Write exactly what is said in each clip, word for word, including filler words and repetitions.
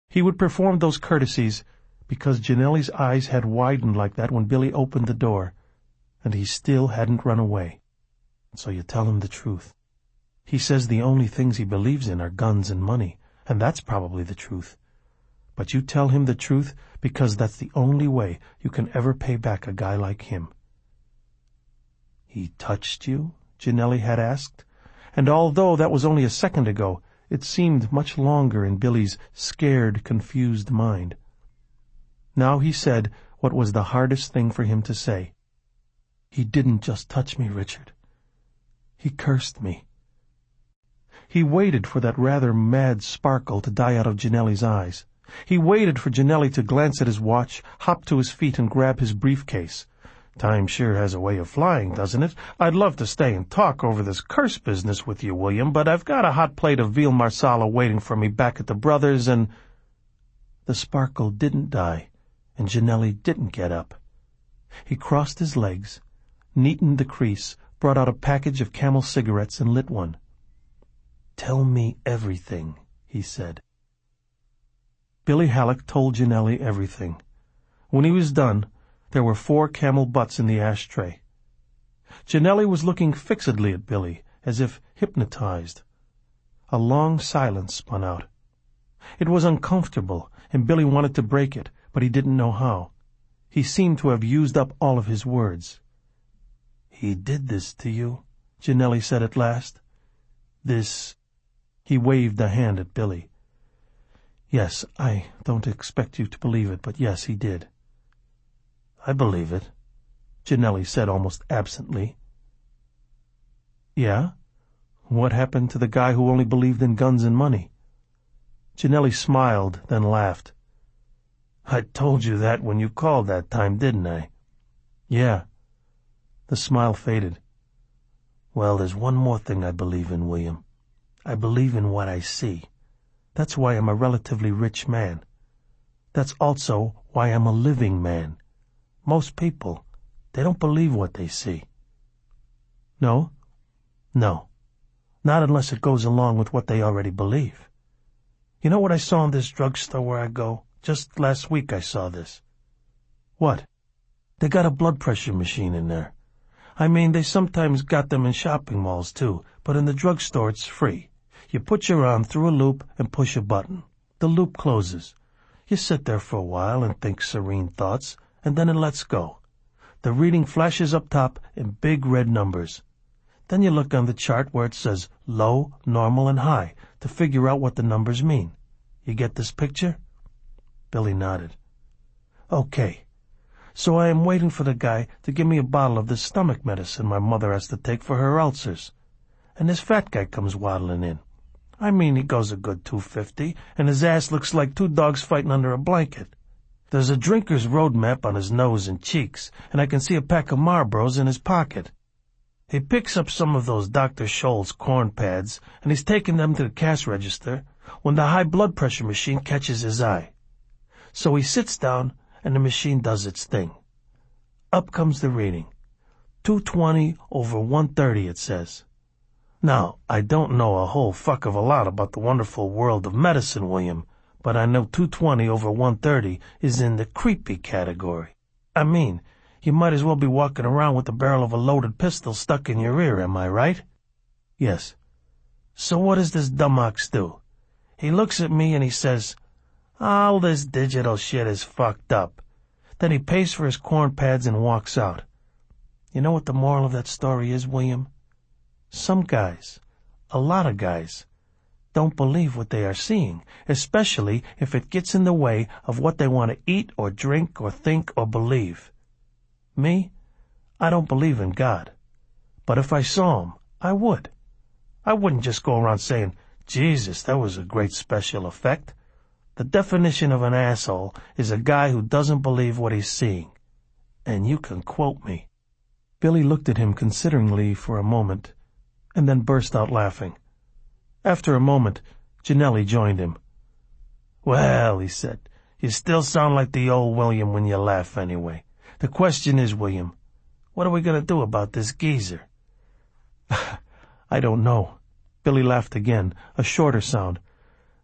He would perform those courtesies because Janelle's eyes had widened like that when Billy opened the door, and he still hadn't run away. So you tell him the truth. He says the only things he believes in are guns and money, and that's probably the truth. But you tell him the truth because that's the only way you can ever pay back a guy like him. "He touched you?" Janelle had asked, and although that was only a second ago, it seemed much longer in Billy's scared, confused mind. Now he said what was the hardest thing for him to say. "He didn't just touch me, Richard. He cursed me." He waited for that rather mad sparkle to die out of Janelle's eyes. He waited for Janelle to glance at his watch, hop to his feet, and grab his briefcase. "Time sure has a way of flying, doesn't it? I'd love to stay and talk over this curse business with you, William, but I've got a hot plate of veal marsala waiting for me back at the Brothers, and—" The sparkle didn't die, and Janelle didn't get up. He crossed his legs, neatened the crease, brought out a package of Camel cigarettes, and lit one. "Tell me everything," he said. Billy Halleck told Janelle everything. When he was done, there were four Camel butts in the ashtray. Janelle was looking fixedly at Billy, as if hypnotized. A long silence spun out. It was uncomfortable, and Billy wanted to break it, but he didn't know how. He seemed to have used up all of his words. "He did this to you?" Janelle said at last. "This—" He waved a hand at Billy. "Yes, I don't expect you to believe it, but yes, he did." "I believe it," Janelle said almost absently. "Yeah? What happened to the guy who only believed in guns and money?" Janelle smiled, then laughed. "I told you that when you called that time, didn't I?" "Yeah." The smile faded. "Well, there's one more thing I believe in, William. I believe in what I see. That's why I'm a relatively rich man. That's also why I'm a living man. Most people, they don't believe what they see." "No?" "No. Not unless it goes along with what they already believe. You know what I saw in this drugstore where I go? Just last week I saw this." "What?" "They got a blood pressure machine in there. I mean, they sometimes got them in shopping malls, too, but in the drugstore it's free. You put your arm through a loop and push a button. The loop closes. You sit there for a while and think serene thoughts, and then it lets go. The reading flashes up top in big red numbers. Then you look on the chart where it says low, normal, and high to figure out what the numbers mean. You get this picture?" Billy nodded. "Okay. So I am waiting for the guy to give me a bottle of this stomach medicine my mother has to take for her ulcers. And this fat guy comes waddling in. I mean, he goes a good two fifty, and his ass looks like two dogs fighting under a blanket. There's a drinker's road map on his nose and cheeks, and I can see a pack of Marlboros in his pocket. He picks up some of those Doctor Scholl's corn pads, and he's taking them to the cash register when the high blood pressure machine catches his eye. So he sits down, and the machine does its thing. Up comes the reading. two twenty over one thirty, it says. Now, I don't know a whole fuck of a lot about the wonderful world of medicine, William, but I know two twenty over one thirty is in the creepy category. I mean, you might as well be walking around with the barrel of a loaded pistol stuck in your ear, am I right?" "Yes." "So what does this dumbox do? He looks at me and he says, 'All this digital shit is fucked up.' Then he pays for his corn pads and walks out. You know what the moral of that story is, William? Some guys, a lot of guys, don't believe what they are seeing, especially if it gets in the way of what they want to eat or drink or think or believe. Me, I don't believe in God. But if I saw him, I would. I wouldn't just go around saying, 'Jesus, that was a great special effect.' The definition of an asshole is a guy who doesn't believe what he's seeing. And you can quote me." Billy looked at him consideringly for a moment, and then burst out laughing. After a moment, Janelle joined him. "Well," he said, "you still sound like the old William when you laugh anyway. The question is, William, what are we going to do about this geezer?" "I don't know." Billy laughed again, a shorter sound.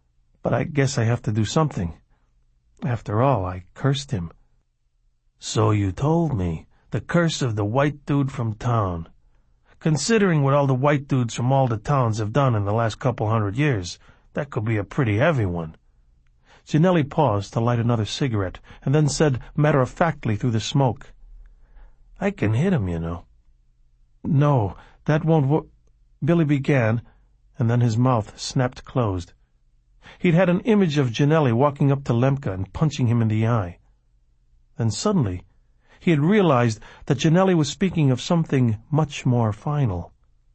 But I guess I have to do something. After all, I cursed him." "So you told me. The curse of the white dude from town. Considering what all the white dudes from all the towns have done in the last couple hundred years, that could be a pretty heavy one." Ginelli paused to light another cigarette, and then said matter-of-factly through the smoke, "I can hit him, you know." "No, that won't wo—" Billy began, and then his mouth snapped closed. He'd had an image of Ginelli walking up to Lemke and punching him in the eye. Then suddenly he had realized that Ginelli was speaking of something much more final.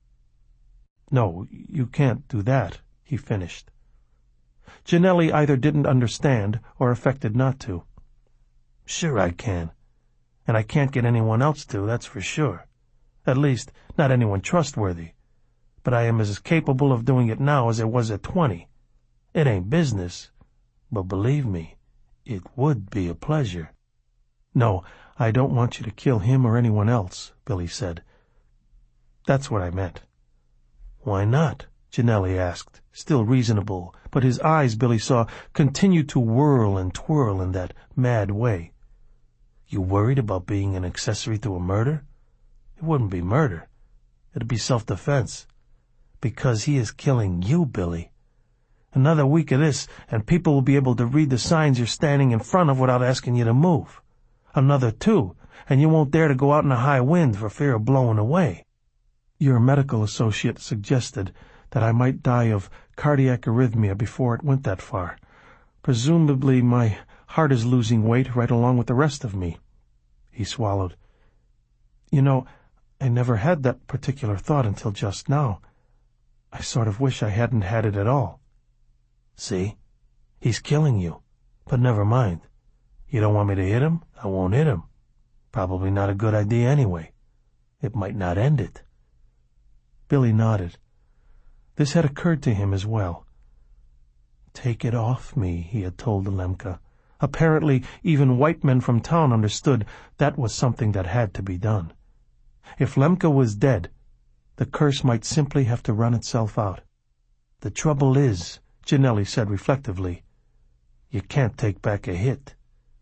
"No, you can't do that," he finished. Ginelli either didn't understand or affected not to. "Sure I can. And I can't get anyone else to, that's for sure. At least, not anyone trustworthy. But I am as capable of doing it now as I was at twenty. It ain't business, but believe me, it would be a pleasure." "No, I don't want you to kill him or anyone else," Billy said. "That's what I meant." "Why not?" Ginelli asked, still reasonable, but his eyes, Billy saw, continued to whirl and twirl in that mad way. "You worried about being an accessory to a murder? It wouldn't be murder. It'd be self-defense. Because he is killing you, Billy. Another week of this, and people will be able to read the signs you're standing in front of without asking you to move. Another two, and you won't dare to go out in a high wind for fear of blowing away. Your medical associate suggested that I might die of cardiac arrhythmia before it went that far. Presumably my heart is losing weight right along with the rest of me." He swallowed. "You know, I never had that particular thought until just now. I sort of wish I hadn't had it at all." "See? He's killing you. But never mind. You don't want me to hit him? I won't hit him. Probably not a good idea anyway. It might not end it." Billy nodded. This had occurred to him as well. "Take it off me," he had told Lemke. Apparently, even white men from town understood that was something that had to be done. If Lemke was dead, the curse might simply have to run itself out. "The trouble is," Ginelli said reflectively, "you can't take back a hit."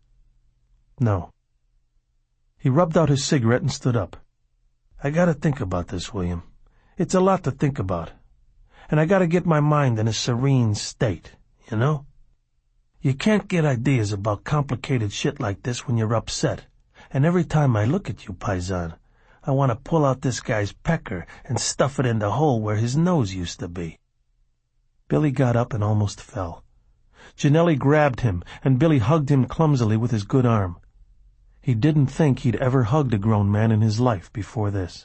"No." He rubbed out his cigarette and stood up. "I gotta think about this, William. It's a lot to think about. And I gotta get my mind in a serene state, you know? You can't get ideas about complicated shit like this when you're upset. And every time I look at you, Paisan, I want to pull out this guy's pecker and stuff it in the hole where his nose used to be." Billy got up and almost fell. Ginelli grabbed him, and Billy hugged him clumsily with his good arm. He didn't think he'd ever hugged a grown man in his life before this.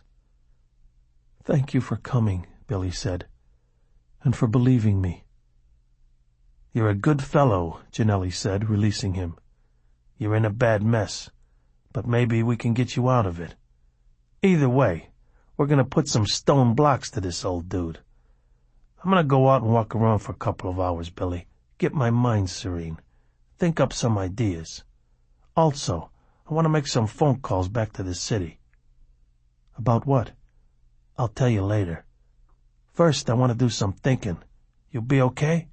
"Thank you for coming," Billy said, "and for believing me." "You're a good fellow," Ginelli said, releasing him. "You're in a bad mess, but maybe we can get you out of it. Either way, we're going to put some stone blocks to this old dude. I'm going to go out and walk around for a couple of hours, Billy. Get my mind serene. Think up some ideas. Also, I want to make some phone calls back to the city." "About what?" "I'll tell you later. First, I want to do some thinking. You'll be okay?"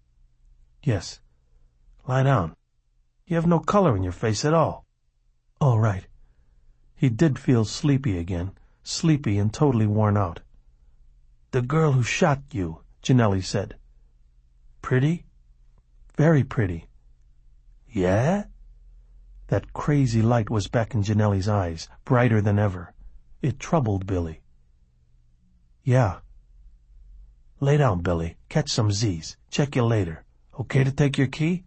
"Yes." "Lie down. You have no color in your face at all." "All right." He did feel sleepy again, sleepy and totally worn out. "The girl who shot you," Ginelli said. "Pretty?" "Very pretty." "Yeah?" That crazy light was back in Ginelli's eyes, brighter than ever. It troubled Billy. "Yeah." "Lay down, Billy. Catch some Z's. Check you later. Okay to take your key?"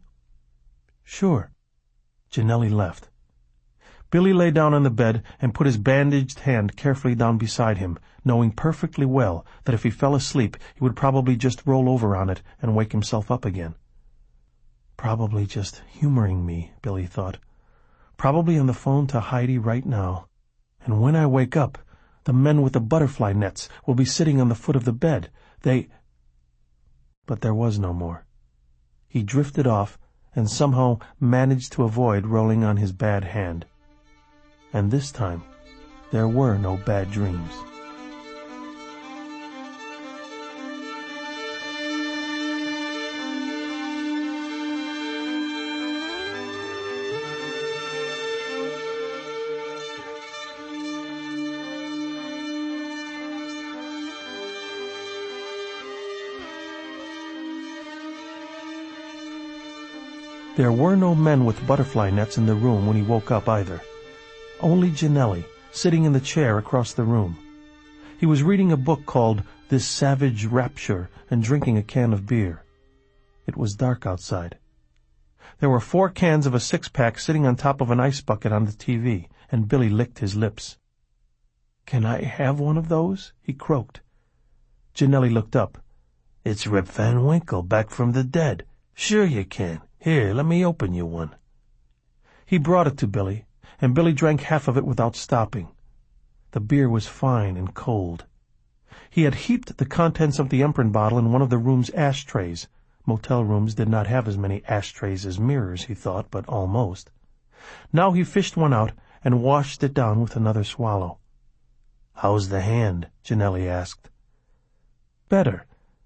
"Sure." Ginelli left. Billy lay down on the bed and put his bandaged hand carefully down beside him, knowing perfectly well that if he fell asleep he would probably just roll over on it and wake himself up again. Probably just humoring me, Billy thought. Probably on the phone to Heidi right now. And when I wake up, the men with the butterfly nets will be sitting on the foot of the bed. They... But there was no more. He drifted off and somehow managed to avoid rolling on his bad hand. And this time, there were no bad dreams. There were no men with butterfly nets in the room when he woke up either. Only Ginelli, sitting in the chair across the room. He was reading a book called This Savage Rapture and drinking a can of beer. It was dark outside. There were four cans of a six-pack sitting on top of an ice bucket on the T V, and Billy licked his lips. "Can I have one of those?" he croaked. Ginelli looked up. "It's Rip Van Winkle, back from the dead. Sure you can. Here, let me open you one." He brought it to Billy, and Billy drank half of it without stopping. The beer was fine and cold. He had heaped the contents of the Emperor bottle in one of the room's ashtrays. Motel rooms did not have as many ashtrays as mirrors, he thought, but almost. Now he fished one out and washed it down with another swallow. "How's the hand?" Ginelli asked. "Better."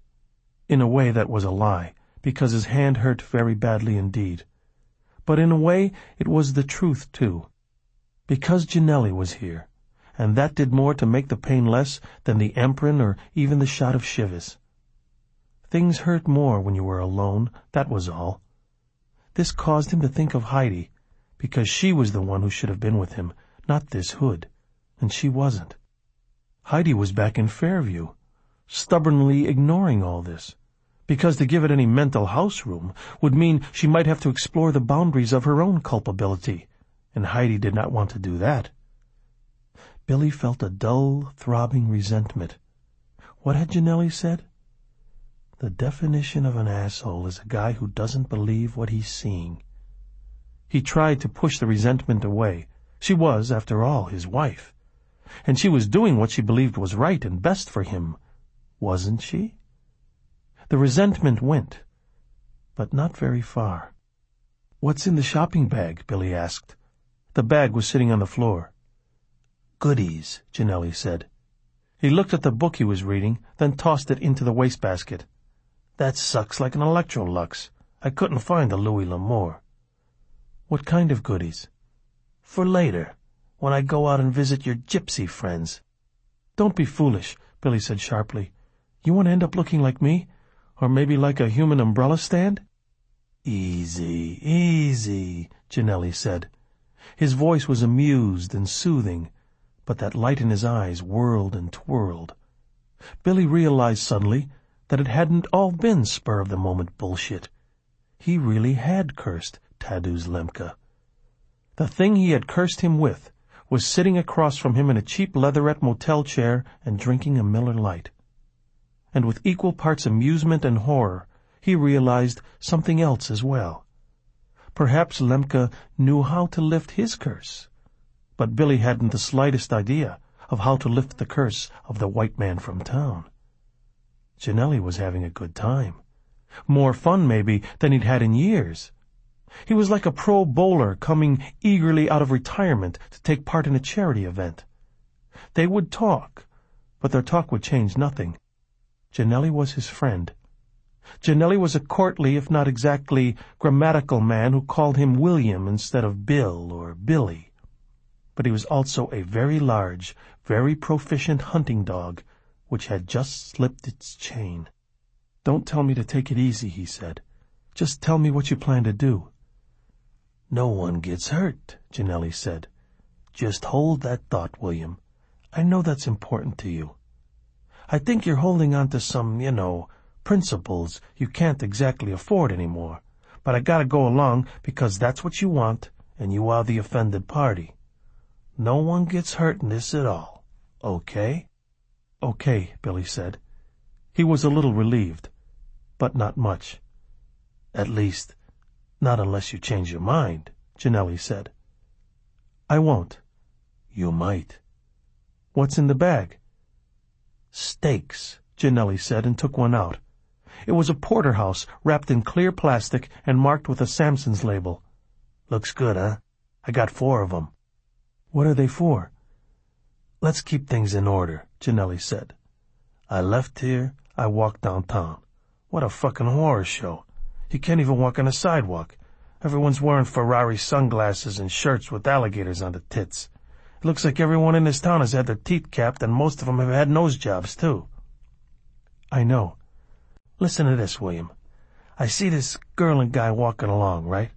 In a way that was a lie, because his hand hurt very badly indeed. But in a way it was the truth, too. Because Ginelli was here, and that did more to make the pain less than the Emperor or even the shot of Chivas. Things hurt more when you were alone, that was all. This caused him to think of Heidi, because she was the one who should have been with him, not this Hood, and she wasn't. Heidi was back in Fairview, stubbornly ignoring all this, because to give it any mental house room would mean she might have to explore the boundaries of her own culpability, and Heidi did not want to do that. Billy felt a dull, throbbing resentment. What had Ginelli said? The definition of an asshole is a guy who doesn't believe what he's seeing. He tried to push the resentment away. She was, after all, his wife. And she was doing what she believed was right and best for him. Wasn't she? The resentment went, but not very far. "What's in the shopping bag?" Billy asked. The bag was sitting on the floor. "Goodies," Ginelli said. He looked at the book he was reading, then tossed it into the wastebasket. "That sucks like an Electrolux. I couldn't find the Louis L'Amour." "What kind of goodies?" "For later, when I go out and visit your gypsy friends." "Don't be foolish," Billy said sharply. "You want to end up looking like me? Or maybe like a human umbrella stand?" "Easy, easy," Ginelli said. His voice was amused and soothing, but that light in his eyes whirled and twirled. Billy realized suddenly that it hadn't all been spur-of-the-moment bullshit. He really had cursed Tadeusz Lemke. The thing he had cursed him with was sitting across from him in a cheap leatherette motel chair and drinking a Miller Lite. And with equal parts amusement and horror, he realized something else as well. Perhaps Lemke knew how to lift his curse, but Billy hadn't the slightest idea of how to lift the curse of the white man from town. Ginelli was having a good time. More fun, maybe, than he'd had in years. He was like a pro bowler coming eagerly out of retirement to take part in a charity event. They would talk, but their talk would change nothing. Ginelli was his friend. Ginelli was a courtly, if not exactly grammatical man who called him William instead of Bill or Billy. But he was also a very large, very proficient hunting dog, which had just slipped its chain. "Don't tell me to take it easy," he said. "Just tell me what you plan to do." "No one gets hurt," Ginelli said. "Just hold that thought, William. I know that's important to you. I think you're holding on to some, you know, principles you can't exactly afford anymore, but I gotta go along because that's what you want, and you are the offended party. No one gets hurt in this at all. Okay?" "Okay," Billy said. He was a little relieved, but not much. "At least, not unless you change your mind," Ginelli said. "I won't." "You might." "What's in the bag?" "Steaks," Ginelli said, and took one out. It was a porterhouse wrapped in clear plastic and marked with a Samson's label. "Looks good, huh? I got four of 'em." "What are they for?" "Let's keep things in order," Ginelli said. "I left here, I walked downtown. What a fucking horror show. You can't even walk on a sidewalk. Everyone's wearing Ferrari sunglasses and shirts with alligators on the tits. It looks like everyone in this town has had their teeth capped, and most of them have had nose jobs, too." "I know." "Listen to this, William. I see this girl and guy walking along, right?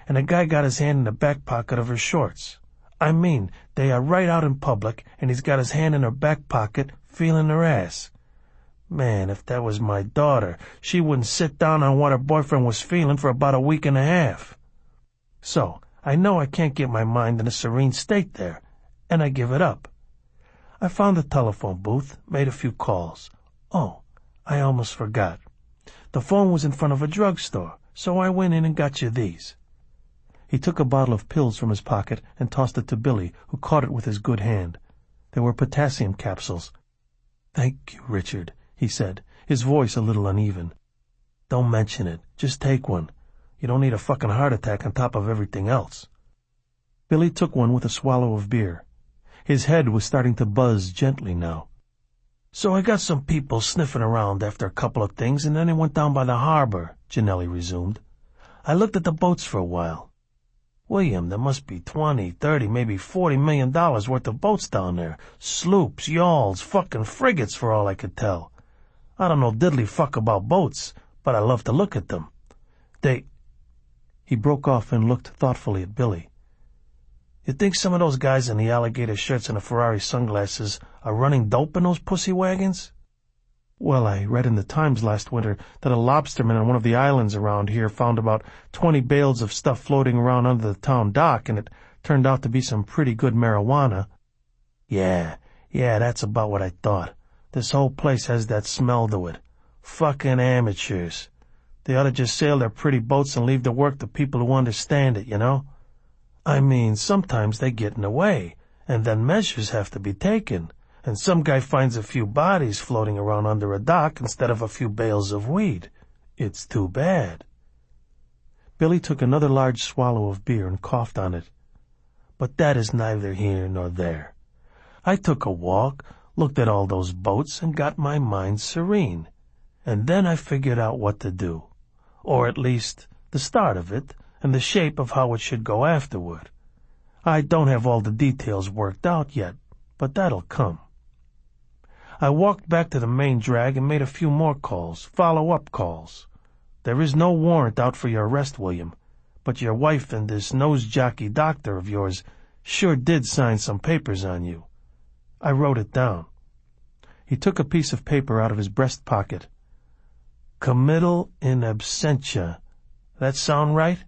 and a guy got his hand in the back pocket of her shorts. I mean, they are right out in public, and he's got his hand in her back pocket, feeling her ass. Man, if that was my daughter, she wouldn't sit down on what her boyfriend was feeling for about a week and a half. So, I know I can't get my mind in a serene state there, and I give it up. I found the telephone booth, made a few calls. Oh, I almost forgot. The phone was in front of a drugstore, so I went in and got you these. He took a bottle of pills from his pocket and tossed it to Billy, who caught it with his good hand. They were potassium capsules. "Thank you, Richard," he said, his voice a little uneven. "Don't mention it. Just take one. You don't need a fucking heart attack on top of everything else." Billy took one with a swallow of beer. His head was starting to buzz gently now. "So I got some people sniffing around after a couple of things, and then I went down by the harbor," Janelli resumed. "I looked at the boats for a while. William, there must be twenty, thirty, maybe forty million dollars worth of boats down there. Sloops, yawls, fucking frigates for all I could tell. I don't know diddly fuck about boats, but I love to look at them. They—" He broke off and looked thoughtfully at Billy. "You think some of those guys in the alligator shirts and the Ferrari sunglasses are running dope in those pussy wagons?" "Well, I read in the Times last winter that a lobsterman on one of the islands around here found about twenty bales of stuff floating around under the town dock, and it turned out to be some pretty good marijuana." Yeah, yeah, that's about what I thought. This whole place has that smell to it. Fucking amateurs. They ought to just sail their pretty boats and leave the work to people who understand it, you know? I mean, sometimes they get in the way, and then measures have to be taken. And some guy finds a few bodies floating around under a dock instead of a few bales of weed. It's too bad." Billy took another large swallow of beer and coughed on it. "But that is neither here nor there. I took a walk, looked at all those boats, and got my mind serene. And then I figured out what to do. Or at least the start of it, and the shape of how it should go afterward. I don't have all the details worked out yet, but that'll come. I walked back to the main drag and made a few more calls, follow-up calls. There is no warrant out for your arrest, William, but your wife and this nose-jockey doctor of yours sure did sign some papers on you. I wrote it down." He took a piece of paper out of his breast pocket. "Committal in absentia. That sound right?"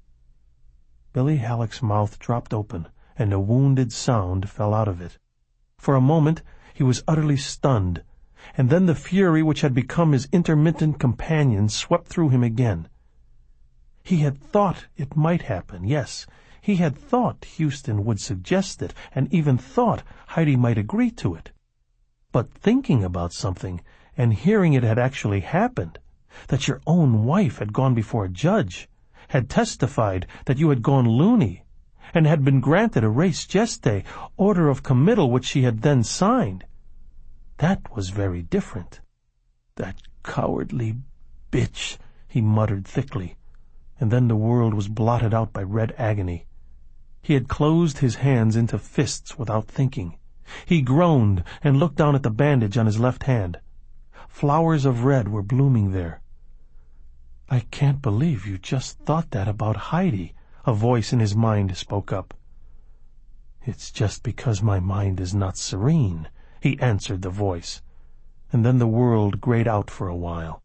Billy Halleck's mouth dropped open, and a wounded sound fell out of it. For a moment he was utterly stunned, and then the fury which had become his intermittent companion swept through him again. He had thought it might happen, yes. He had thought Houston would suggest it, and even thought Heidi might agree to it. But thinking about something, and hearing it had actually happened, that your own wife had gone before a judge, had testified that you had gone loony, and had been granted a res gestae, order of committal which she had then signed, that was very different. "That cowardly bitch," he muttered thickly, and then the world was blotted out by red agony. He had closed his hands into fists without thinking. He groaned and looked down at the bandage on his left hand. Flowers of red were blooming there. "I can't believe you just thought that about Heidi," a voice in his mind spoke up. "It's just because my mind is not serene," he answered the voice, and then the world grayed out for a while.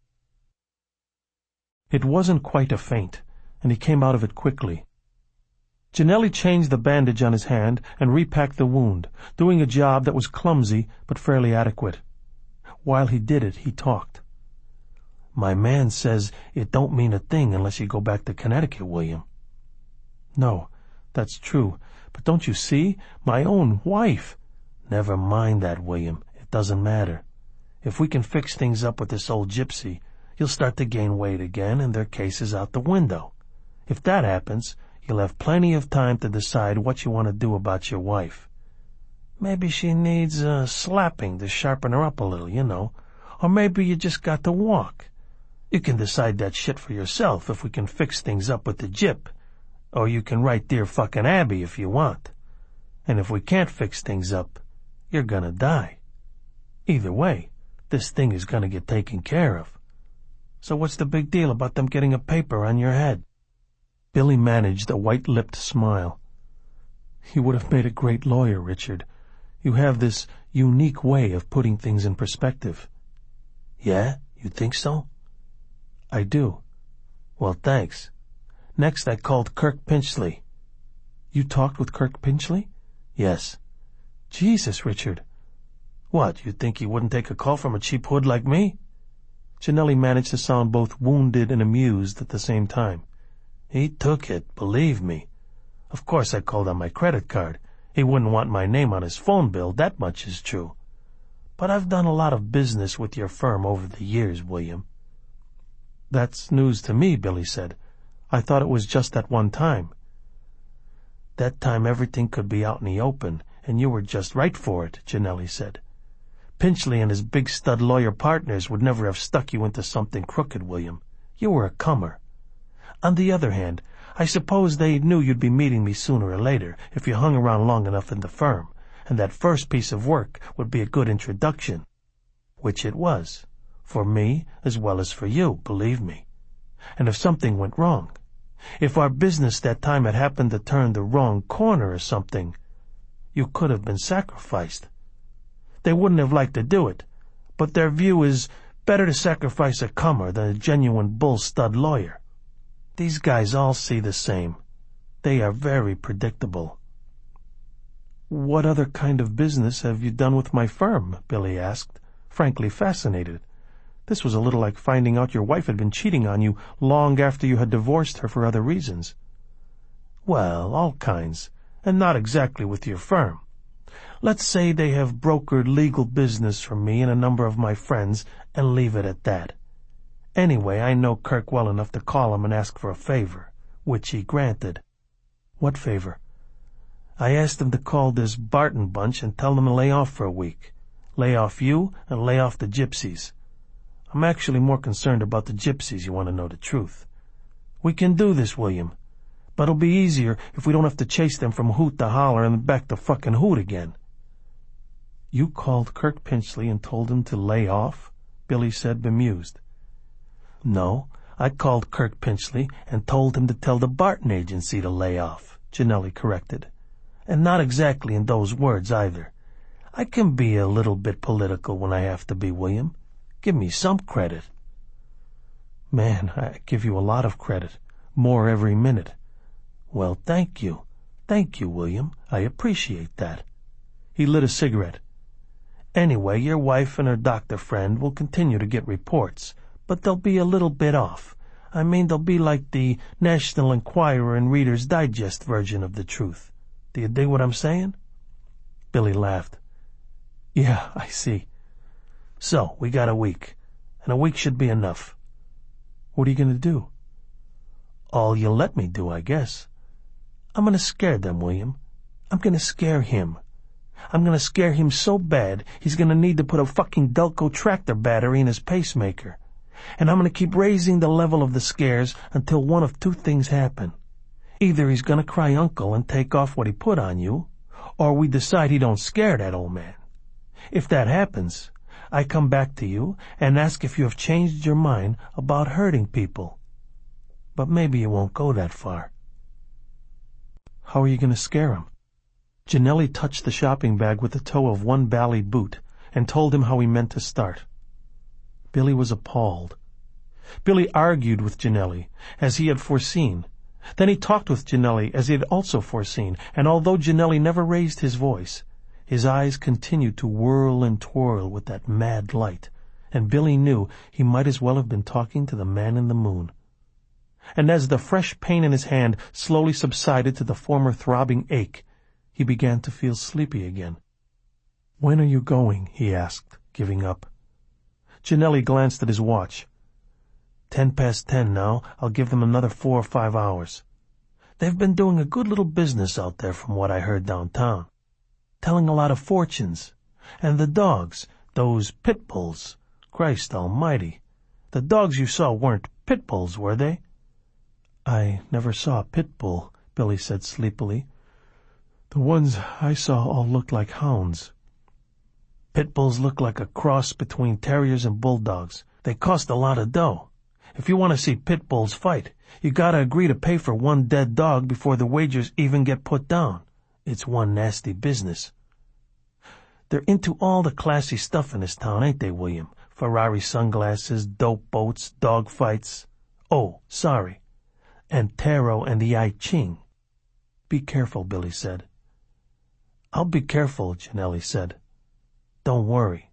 It wasn't quite a faint, and he came out of it quickly. Janelli changed the bandage on his hand and repacked the wound, doing a job that was clumsy but fairly adequate. While he did it, he talked. "My man says it don't mean a thing unless you go back to Connecticut, William." "No, that's true, but don't you see? My own wife—" "Never mind that, William. It doesn't matter. If we can fix things up with this old gypsy, you'll start to gain weight again, and their case is out the window. If that happens, you'll have plenty of time to decide what you want to do about your wife. Maybe she needs a uh, slapping to sharpen her up a little, you know. Or maybe you just got to walk. You can decide that shit for yourself if we can fix things up with the gyp. Or you can write Dear Fucking Abby if you want. And if we can't fix things up, you're gonna die. Either way, this thing is gonna get taken care of. So what's the big deal about them getting a paper on your head?" Billy managed a white-lipped smile. "You would have made a great lawyer, Richard. You have this unique way of putting things in perspective." "Yeah? You think so?" "I do." "Well, thanks. Next I called Kirk Pinchley." "You talked with Kirk Pinchley?" "Yes." "Jesus, Richard." "What, you think he wouldn't take a call from a cheap hood like me?" Janelli managed to sound both wounded and amused at the same time. "He took it, believe me. Of course I called on my credit card. He wouldn't want my name on his phone bill, that much is true. But I've done a lot of business with your firm over the years, William." "That's news to me," Billy said. "I thought it was just that one time." "That time everything could be out in the open, and you were just right for it," Janelli said. "Pinchley and his big stud lawyer partners would never have stuck you into something crooked, William. You were a comer. On the other hand, I suppose they knew you'd be meeting me sooner or later if you hung around long enough in the firm, and that first piece of work would be a good introduction. Which it was, for me as well as for you, believe me. And if something went wrong, if our business that time had happened to turn the wrong corner or something, you could have been sacrificed. They wouldn't have liked to do it, but their view is better to sacrifice a comer than a genuine bull-stud lawyer. These guys all see the same. They are very predictable." "What other kind of business have you done with my firm?" Billy asked, frankly fascinated. This was a little like finding out your wife had been cheating on you long after you had divorced her for other reasons. "Well, all kinds, and not exactly with your firm. Let's say they have brokered legal business for me and a number of my friends, and leave it at that. Anyway, I know Kirk well enough to call him and ask for a favor, which he granted." "What favor?" "I asked him to call this Barton bunch and tell them to lay off for a week. Lay off you and lay off the gypsies. I'm actually more concerned about the gypsies, you want to know the truth. We can do this, William, but it'll be easier if we don't have to chase them from hoot to holler and back to fucking hoot again." "You called Kirk Pinchley and told him to lay off?" Billy said, bemused. "No, I called Kirk Pinchley and told him to tell the Barton agency to lay off," Janelli corrected. "And not exactly in those words, either. I can be a little bit political when I have to be, William. Give me some credit." "Man, I give you a lot of credit. More every minute." "Well, thank you. Thank you, William. I appreciate that." He lit a cigarette. "Anyway, your wife and her doctor friend will continue to get reports, but they'll be a little bit off. I mean, they'll be like the National Enquirer and Reader's Digest version of the truth. Do you dig what I'm saying?" Billy laughed. "Yeah, I see." "So, we got a week, and a week should be enough." "What are you going to do?" "All you'll let me do, I guess. I'm going to scare them, William. I'm going to scare him. I'm going to scare him so bad he's going to need to put a fucking Delco tractor battery in his pacemaker. And I'm going to keep raising the level of the scares until one of two things happen. Either he's going to cry uncle and take off what he put on you, or we decide he don't scare that old man. If that happens, I come back to you and ask if you have changed your mind about hurting people. But maybe you won't go that far." "How are you going to scare him?" Janelli touched the shopping bag with the toe of one bally boot and told him how he meant to start. Billy was appalled. Billy argued with Janelli, as he had foreseen. Then he talked with Janelli, as he had also foreseen, and although Janelli never raised his voice, his eyes continued to whirl and twirl with that mad light, and Billy knew he might as well have been talking to the man in the moon. And as the fresh pain in his hand slowly subsided to the former throbbing ache, he began to feel sleepy again. "When are you going?" he asked, giving up. Janelli glanced at his watch. Ten past ten now. I'll give them another four or five hours. They've been doing a good little business out there from what I heard downtown. Telling a lot of fortunes. And the dogs, those pit bulls. Christ almighty. The dogs you saw weren't pit bulls, were they?" "I never saw a pit bull," Billy said sleepily. "The ones I saw all looked like hounds." "Pit bulls look like a cross between terriers and bulldogs. They cost a lot of dough. If you want to see pit bulls fight, You gotta agree to pay for one dead dog before the wagers even get put down. It's one nasty business. They're into all the classy stuff in this town, ain't they, William? Ferrari sunglasses, dope boats, dog fights. Oh, sorry. And tarot and the I Ching. Be careful, Billy said. I'll be careful, Janelli said. Don't worry.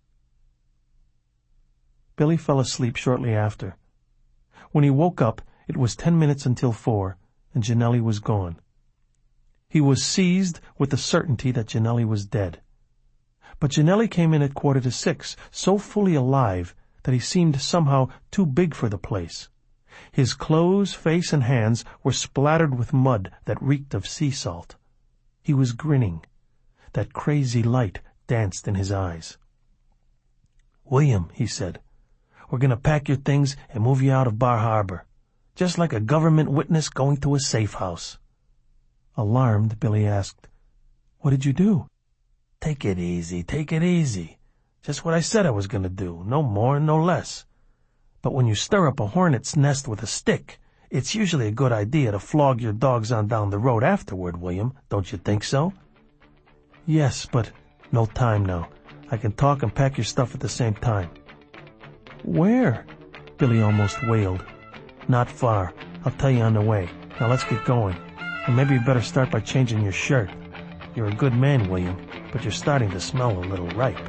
Billy fell asleep shortly after. When he woke up, it was ten minutes until four, and Janelli was gone. He was seized with the certainty that Janelli was dead. But Janelli came in at quarter to six, so fully alive that he seemed somehow too big for the place. His clothes, face, and hands were splattered with mud that reeked of sea salt. He was grinning. That crazy light danced in his eyes. William, he said, we're going to pack your things and move you out of Bar Harbor, just like a government witness going to a safe house. Alarmed, Billy asked, What did you do? Take it easy, take it easy. Just what I said I was going to do, no more, no less. But when you stir up a hornet's nest with a stick, it's usually a good idea to flog your dogs on down the road afterward, William. Don't you think so? Yes, but no time now. I can talk and pack your stuff at the same time. Where? Billy almost wailed. Not far. I'll tell you on the way. Now let's get going. And maybe you better start by changing your shirt. You're a good man, William, but you're starting to smell a little ripe.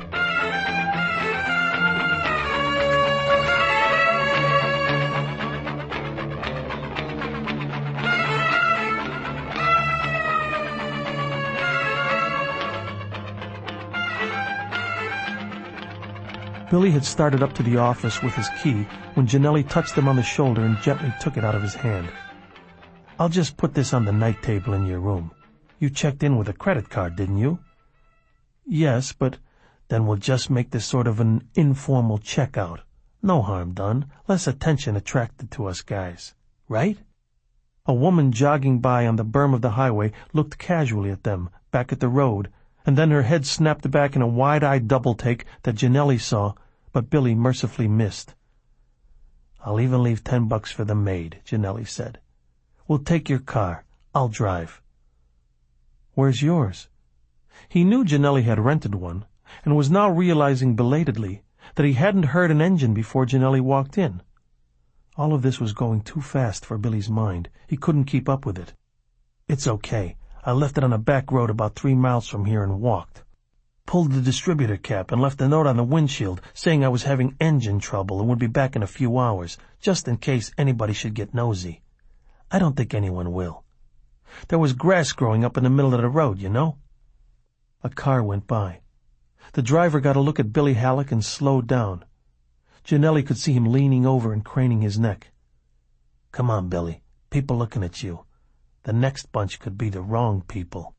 Billy had started up to the office with his key when Janelli touched him on the shoulder and gently took it out of his hand. I'll just put this on the night table in your room. You checked in with a credit card, didn't you? Yes, but then we'll just make this sort of an informal checkout. No harm done, less attention attracted to us guys. Right? A woman jogging by on the berm of the highway looked casually at them, back at the road, and then her head snapped back in a wide-eyed double-take that Janelli saw, but Billy mercifully missed. I'll even leave ten bucks for the maid, Janelli said. We'll take your car. I'll drive. Where's yours? He knew Janelli had rented one, and was now realizing belatedly that he hadn't heard an engine before Janelli walked in. All of this was going too fast for Billy's mind. He couldn't keep up with it. It's okay. I left it on a back road about three miles from here and walked. Pulled the distributor cap and left a note on the windshield saying I was having engine trouble and would be back in a few hours, just in case anybody should get nosy. I don't think anyone will. There was grass growing up in the middle of the road, you know. A car went by. The driver got a look at Billy Halleck and slowed down. Janelli could see him leaning over and craning his neck. Come on, Billy. People looking at you. The next bunch could be the wrong people.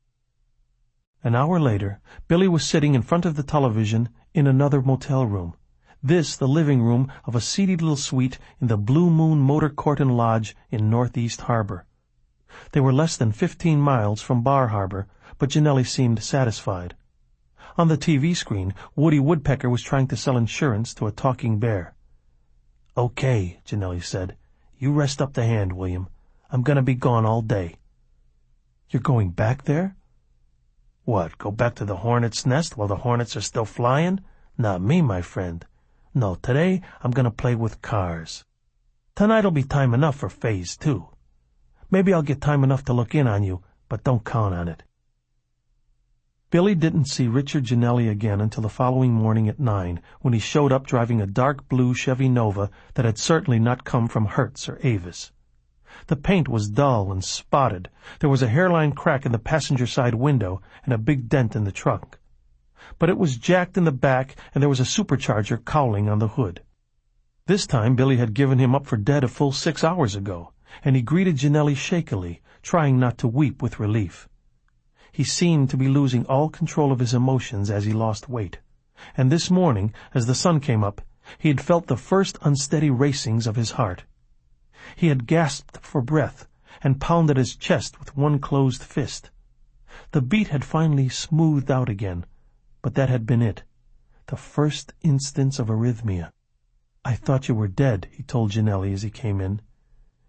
An hour later, Billy was sitting in front of the television in another motel room. This the living room of a seedy little suite in the Blue Moon Motor Court and Lodge in Northeast Harbor. They were less than fifteen miles from Bar Harbor, but Janelli seemed satisfied. On the T V screen, Woody Woodpecker was trying to sell insurance to a talking bear. Okay, Janelli said. You rest up the hand, William. I'm going to be gone all day. You're going back there? What, go back to the hornet's nest while the hornets are still flying? Not me, my friend. No, today I'm going to play with cars. Tonight'll be time enough for phase two. Maybe I'll get time enough to look in on you, but don't count on it. Billy didn't see Richard Janelli again until the following morning at nine, when he showed up driving a dark blue Chevy Nova that had certainly not come from Hertz or Avis. The paint was dull and spotted. There was a hairline crack in the passenger side window and a big dent in the trunk. But it was jacked in the back, and there was a supercharger cowling on the hood. This time Billy had given him up for dead a full six hours ago, and he greeted Janelli shakily, trying not to weep with relief. He seemed to be losing all control of his emotions as he lost weight, and this morning, as the sun came up, he had felt the first unsteady racings of his heart. He had gasped for breath and pounded his chest with one closed fist. The beat had finally smoothed out again, but that had been it, the first instance of arrhythmia. I thought you were dead, he told Janelli as he came in.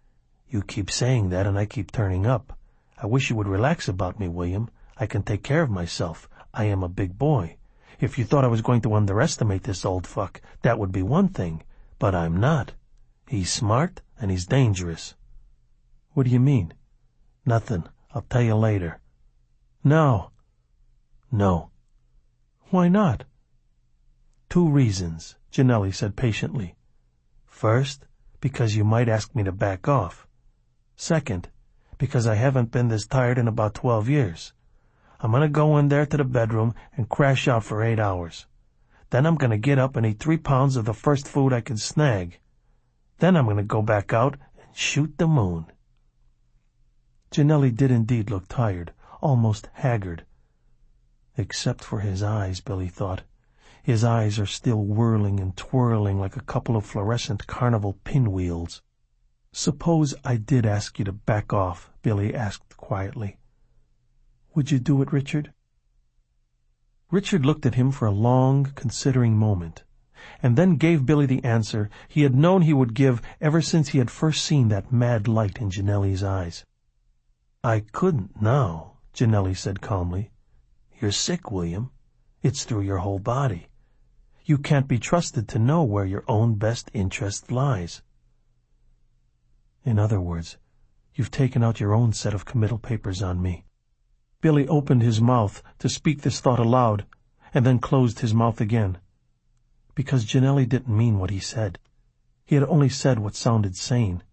You keep saying that and I keep turning up. I wish you would relax about me, William. I can take care of myself. I am a big boy. If you thought I was going to underestimate this old fuck, that would be one thing. But I'm not. He's smart and he's dangerous. What do you mean? Nothing. I'll tell you later. No. No. Why not? Two reasons, Ginelli said patiently. First, because you might ask me to back off. Second, because I haven't been this tired in about twelve years. I'm going to go in there to the bedroom and crash out for eight hours. Then I'm going to get up and eat three pounds of the first food I can snag. Then I'm going to go back out and shoot the moon. Ginelli did indeed look tired, almost haggard. Except for his eyes, Billy thought. His eyes are still whirling and twirling like a couple of fluorescent carnival pinwheels. Suppose I did ask you to back off, Billy asked quietly. Would you do it, Richard? Richard looked at him for a long, considering moment, and then gave Billy the answer he had known he would give ever since he had first seen that mad light in Ginelli's eyes. I couldn't now, Ginelli said calmly. You're sick, William. It's through your whole body. You can't be trusted to know where your own best interest lies. In other words, you've taken out your own set of committal papers on me. Billy opened his mouth to speak this thought aloud, and then closed his mouth again. Because Ginelli didn't mean what he said. He had only said what sounded sane.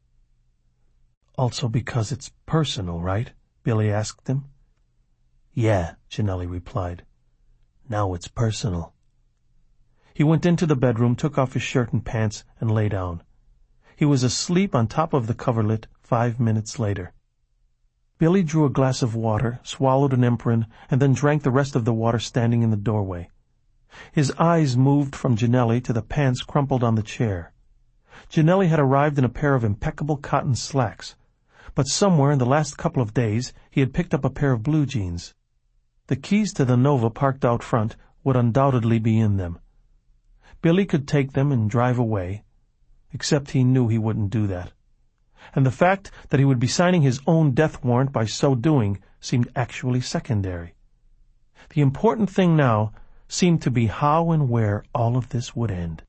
Also because it's personal, right? Billy asked him. Yeah, Ginelli replied. Now it's personal. He went into the bedroom, took off his shirt and pants, and lay down. He was asleep on top of the coverlet five minutes later. Billy drew a glass of water, swallowed an Emprin, and then drank the rest of the water standing in the doorway. His eyes moved from Ginelli to the pants crumpled on the chair. Ginelli had arrived in a pair of impeccable cotton slacks, but somewhere in the last couple of days he had picked up a pair of blue jeans. The keys to the Nova parked out front would undoubtedly be in them. Billy could take them and drive away, except he knew he wouldn't do that. And the fact that he would be signing his own death warrant by so doing seemed actually secondary. The important thing now seemed to be how and where all of this would end.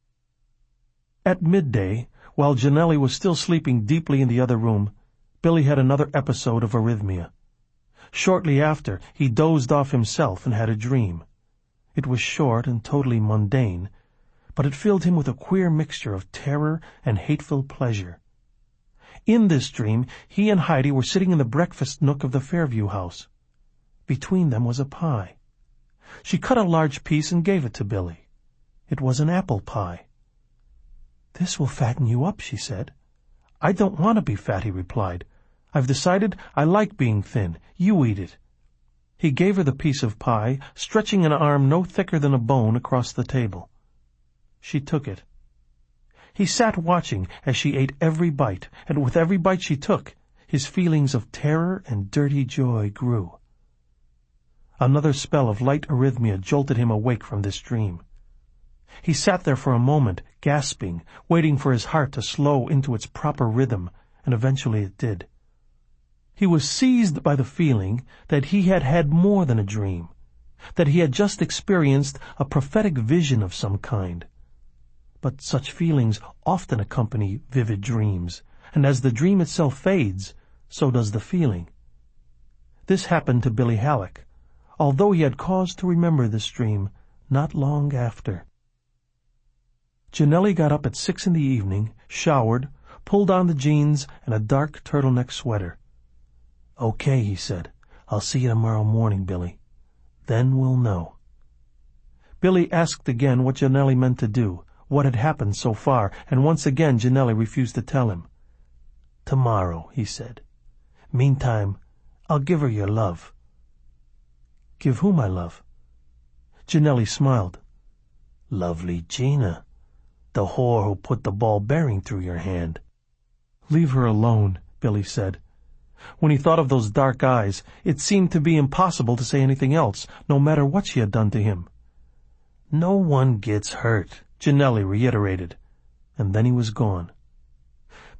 At midday, while Ginelli was still sleeping deeply in the other room, Billy had another episode of arrhythmia. Shortly after, he dozed off himself and had a dream. It was short and totally mundane, but it filled him with a queer mixture of terror and hateful pleasure. In this dream, he and Heidi were sitting in the breakfast nook of the Fairview house. Between them was a pie. She cut a large piece and gave it to Billy. It was an apple pie. "This will fatten you up," she said. "I don't want to be fat," he replied. "I've decided I like being thin. You eat it." He gave her the piece of pie, stretching an arm no thicker than a bone across the table. She took it. He sat watching as she ate every bite, and with every bite she took, his feelings of terror and dirty joy grew. Another spell of light arrhythmia jolted him awake from this dream. He sat there for a moment, gasping, waiting for his heart to slow into its proper rhythm, and eventually it did. He was seized by the feeling that he had had more than a dream, that he had just experienced a prophetic vision of some kind. But such feelings often accompany vivid dreams, and as the dream itself fades, so does the feeling. This happened to Billy Halleck, although he had cause to remember this dream not long after. Ginelli got up at six in the evening, showered, pulled on the jeans and a dark turtleneck sweater. "Okay," he said. "I'll see you tomorrow morning, Billy. Then we'll know." Billy asked again what Ginelli meant to do, what had happened so far, and once again Ginelli refused to tell him. "Tomorrow," he said. "Meantime, I'll give her your love." "Give who my love?" Ginelli smiled. "Lovely Gina, the whore who put the ball bearing through your hand." "Leave her alone," Billy said. When he thought of those dark eyes, it seemed to be impossible to say anything else, no matter what she had done to him. "No one gets hurt," Ginelli reiterated, and then he was gone.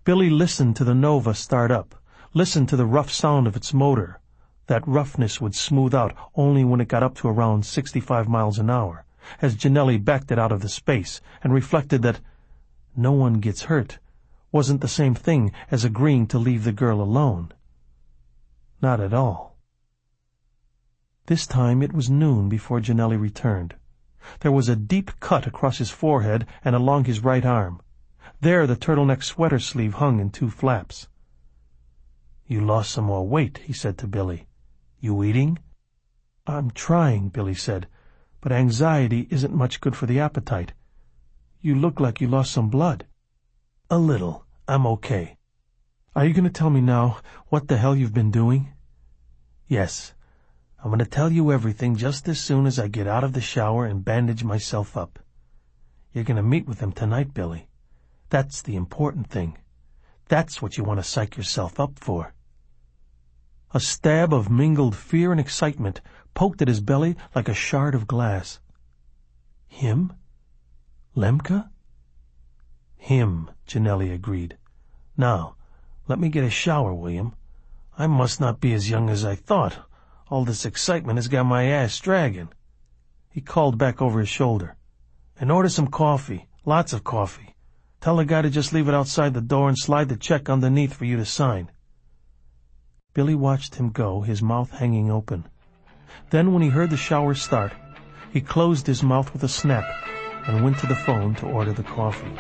Billy listened to the Nova start up, listened to the rough sound of its motor. That roughness would smooth out only when it got up to around sixty-five miles an hour, as Ginelli backed it out of the space, and reflected that "no one gets hurt" wasn't the same thing as agreeing to leave the girl alone. Not at all. This time it was noon before Ginelli returned. There was a deep cut across his forehead and along his right arm. There the turtleneck sweater sleeve hung in two flaps. "You lost some more weight," he said to Billy. "You eating?" "I'm trying," Billy said, "but anxiety isn't much good for the appetite. You look like you lost some blood." "A little. I'm okay." "Are you going to tell me now what the hell you've been doing?" "Yes. I'm going to tell you everything just as soon as I get out of the shower and bandage myself up. You're going to meet with him tonight, Billy. That's the important thing. That's what you want to psych yourself up for." A stab of mingled fear and excitement poked at his belly like a shard of glass. Him? Lemke? "Him," Ginelli agreed. "Now, let me get a shower, William. I must not be as young as I thought. All this excitement has got my ass dragging." He called back over his shoulder. "And order some coffee, lots of coffee. Tell the guy to just leave it outside the door and slide the check underneath for you to sign." Billy watched him go, his mouth hanging open. Then, when he heard the shower start, he closed his mouth with a snap and went to the phone to order the coffee.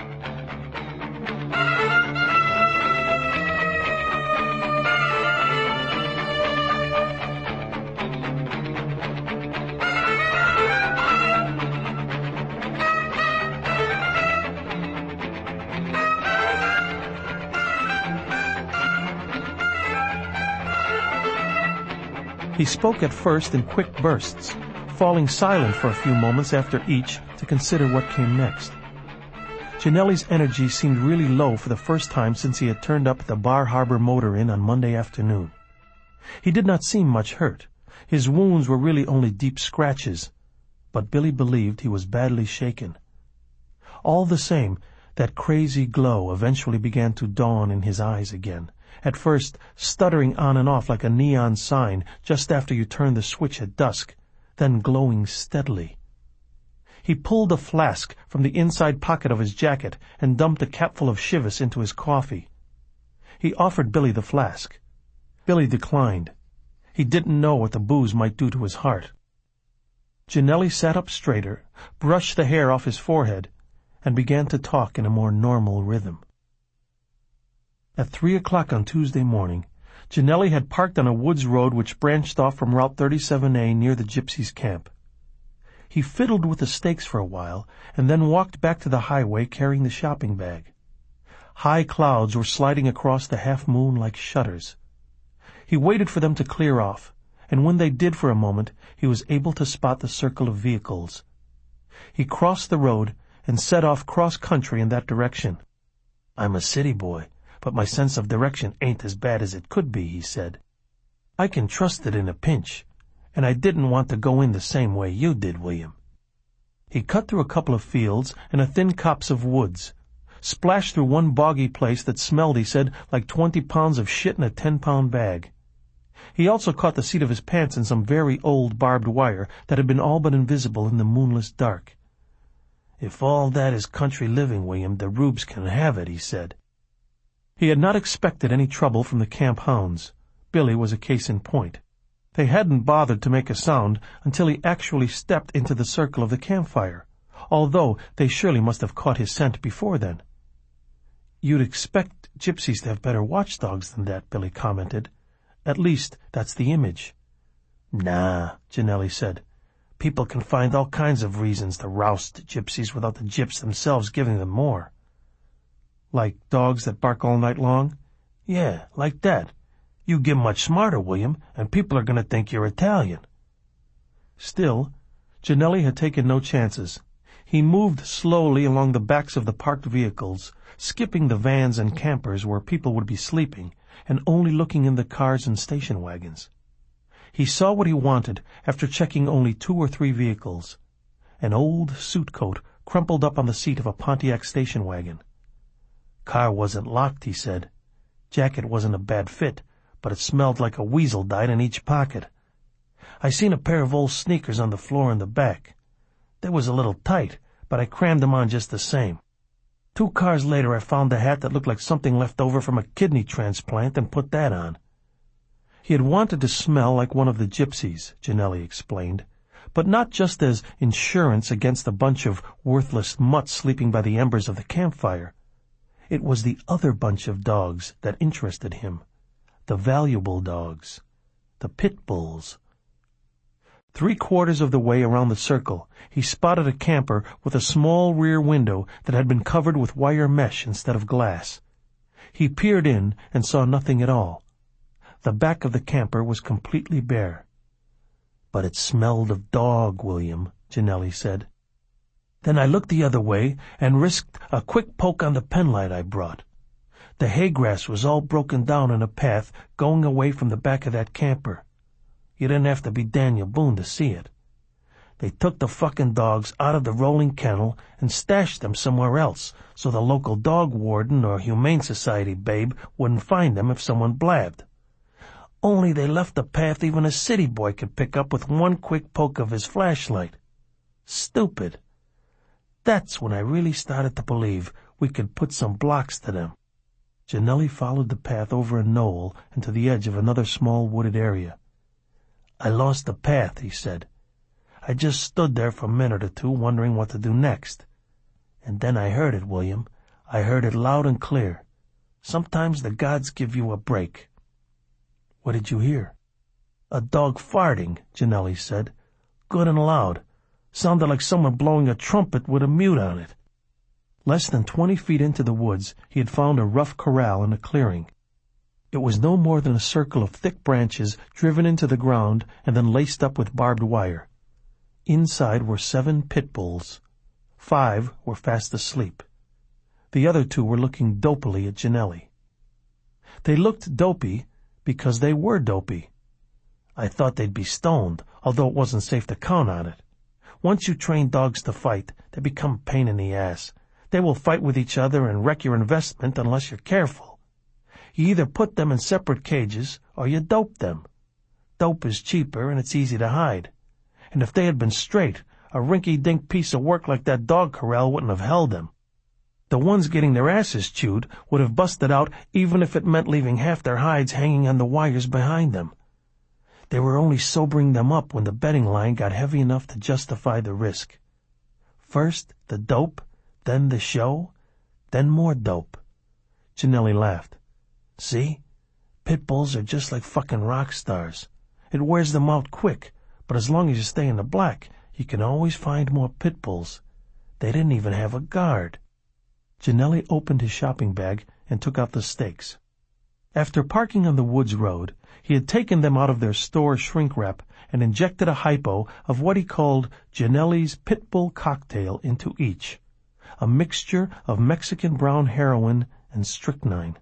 He spoke at first in quick bursts, falling silent for a few moments after each to consider what came next. Ginelli's energy seemed really low for the first time since he had turned up at the Bar Harbor Motor Inn on Monday afternoon. He did not seem much hurt. His wounds were really only deep scratches, but Billy believed he was badly shaken. All the same, that crazy glow eventually began to dawn in his eyes again, at first stuttering on and off like a neon sign just after you turn the switch at dusk, then glowing steadily. He pulled a flask from the inside pocket of his jacket and dumped a capful of Chivas into his coffee. He offered Billy the flask. Billy declined. He didn't know what the booze might do to his heart. Ginelli sat up straighter, brushed the hair off his forehead, and began to talk in a more normal rhythm. At three o'clock on Tuesday morning, Ginelli had parked on a woods road which branched off from Route thirty-seven A near the gypsies' camp. He fiddled with the stakes for a while and then walked back to the highway carrying the shopping bag. High clouds were sliding across the half-moon like shutters. He waited for them to clear off, and when they did for a moment, he was able to spot the circle of vehicles. He crossed the road and set off cross-country in that direction. "I'm a city boy, but my sense of direction ain't as bad as it could be," he said. "I can trust it in a pinch, and I didn't want to go in the same way you did, William." He cut through a couple of fields and a thin copse of woods, splashed through one boggy place that smelled, he said, like twenty pounds of shit in a ten-pound bag. He also caught the seat of his pants in some very old barbed wire that had been all but invisible in the moonless dark. "If all that is country living, William, the rubes can have it," he said. He had not expected any trouble from the camp hounds. Billy was a case in point. They hadn't bothered to make a sound until he actually stepped into the circle of the campfire, although they surely must have caught his scent before then. "You'd expect gypsies to have better watchdogs than that," Billy commented. "At least, that's the image." "Nah," Ginelli said. "People can find all kinds of reasons to roust gypsies without the gyps themselves giving them more." "Like dogs that bark all night long?" "Yeah, like that. You get much smarter, William, and people are going to think you're Italian." Still, Ginelli had taken no chances. He moved slowly along the backs of the parked vehicles, skipping the vans and campers where people would be sleeping, and only looking in the cars and station wagons. He saw what he wanted after checking only two or three vehicles. An old suit coat crumpled up on the seat of a Pontiac station wagon. Car wasn't locked, he said. Jacket wasn't a bad fit, but it smelled like a weasel died in each pocket. I seen a pair of old sneakers on the floor in the back. They was a little tight, but I crammed them on just the same. Two cars later, I found a hat that looked like something left over from a kidney transplant and put that on. He had wanted to smell like one of the gypsies, Ginelli explained, but not just as insurance against a bunch of worthless mutts sleeping by the embers of the campfire. It was the other bunch of dogs that interested him, the valuable dogs, the pit bulls. Three quarters of the way around the circle, he spotted a camper with a small rear window that had been covered with wire mesh instead of glass. He peered in and saw nothing at all. The back of the camper was completely bare. But it smelled of dog, William, Ginelli said. Then I looked the other way and risked a quick poke on the penlight I brought. The hay grass was all broken down in a path going away from the back of that camper. You didn't have to be Daniel Boone to see it. They took the fucking dogs out of the rolling kennel and stashed them somewhere else so the local dog warden or Humane Society babe wouldn't find them if someone blabbed. Only they left a path even a city boy could pick up with one quick poke of his flashlight. Stupid. That's when I really started to believe we could put some blocks to them. Ginelli followed the path over a knoll and to the edge of another small wooded area. I lost the path, he said. I just stood there for a minute or two wondering what to do next. And then I heard it, William. I heard it loud and clear. Sometimes the gods give you a break. What did you hear? A dog farting, Ginelli said. Good and loud. Sounded like someone blowing a trumpet with a mute on it. Less than twenty feet into the woods, he had found a rough corral in a clearing. It was no more than a circle of thick branches driven into the ground and then laced up with barbed wire. Inside were seven pit bulls. Five were fast asleep. The other two were looking dopily at Ginelli. They looked dopey because they were dopey. I thought they'd be stoned, although it wasn't safe to count on it. Once you train dogs to fight, they become a pain in the ass. They will fight with each other and wreck your investment unless you're careful. You either put them in separate cages or you dope them. Dope is cheaper and it's easy to hide. And if they had been straight, a rinky-dink piece of work like that dog corral wouldn't have held them. The ones getting their asses chewed would have busted out even if it meant leaving half their hides hanging on the wires behind them. They were only sobering them up when the betting line got heavy enough to justify the risk. First the dope, then the show, then more dope. Ginelli laughed. See? Pit bulls are just like fucking rock stars. It wears them out quick, but as long as you stay in the black, you can always find more pit bulls. They didn't even have a guard. Ginelli opened his shopping bag and took out the steaks. After parking on the woods road, he had taken them out of their store shrink wrap and injected a hypo of what he called Ginelli's Pit Bull Cocktail into each, a mixture of Mexican brown heroin and strychnine.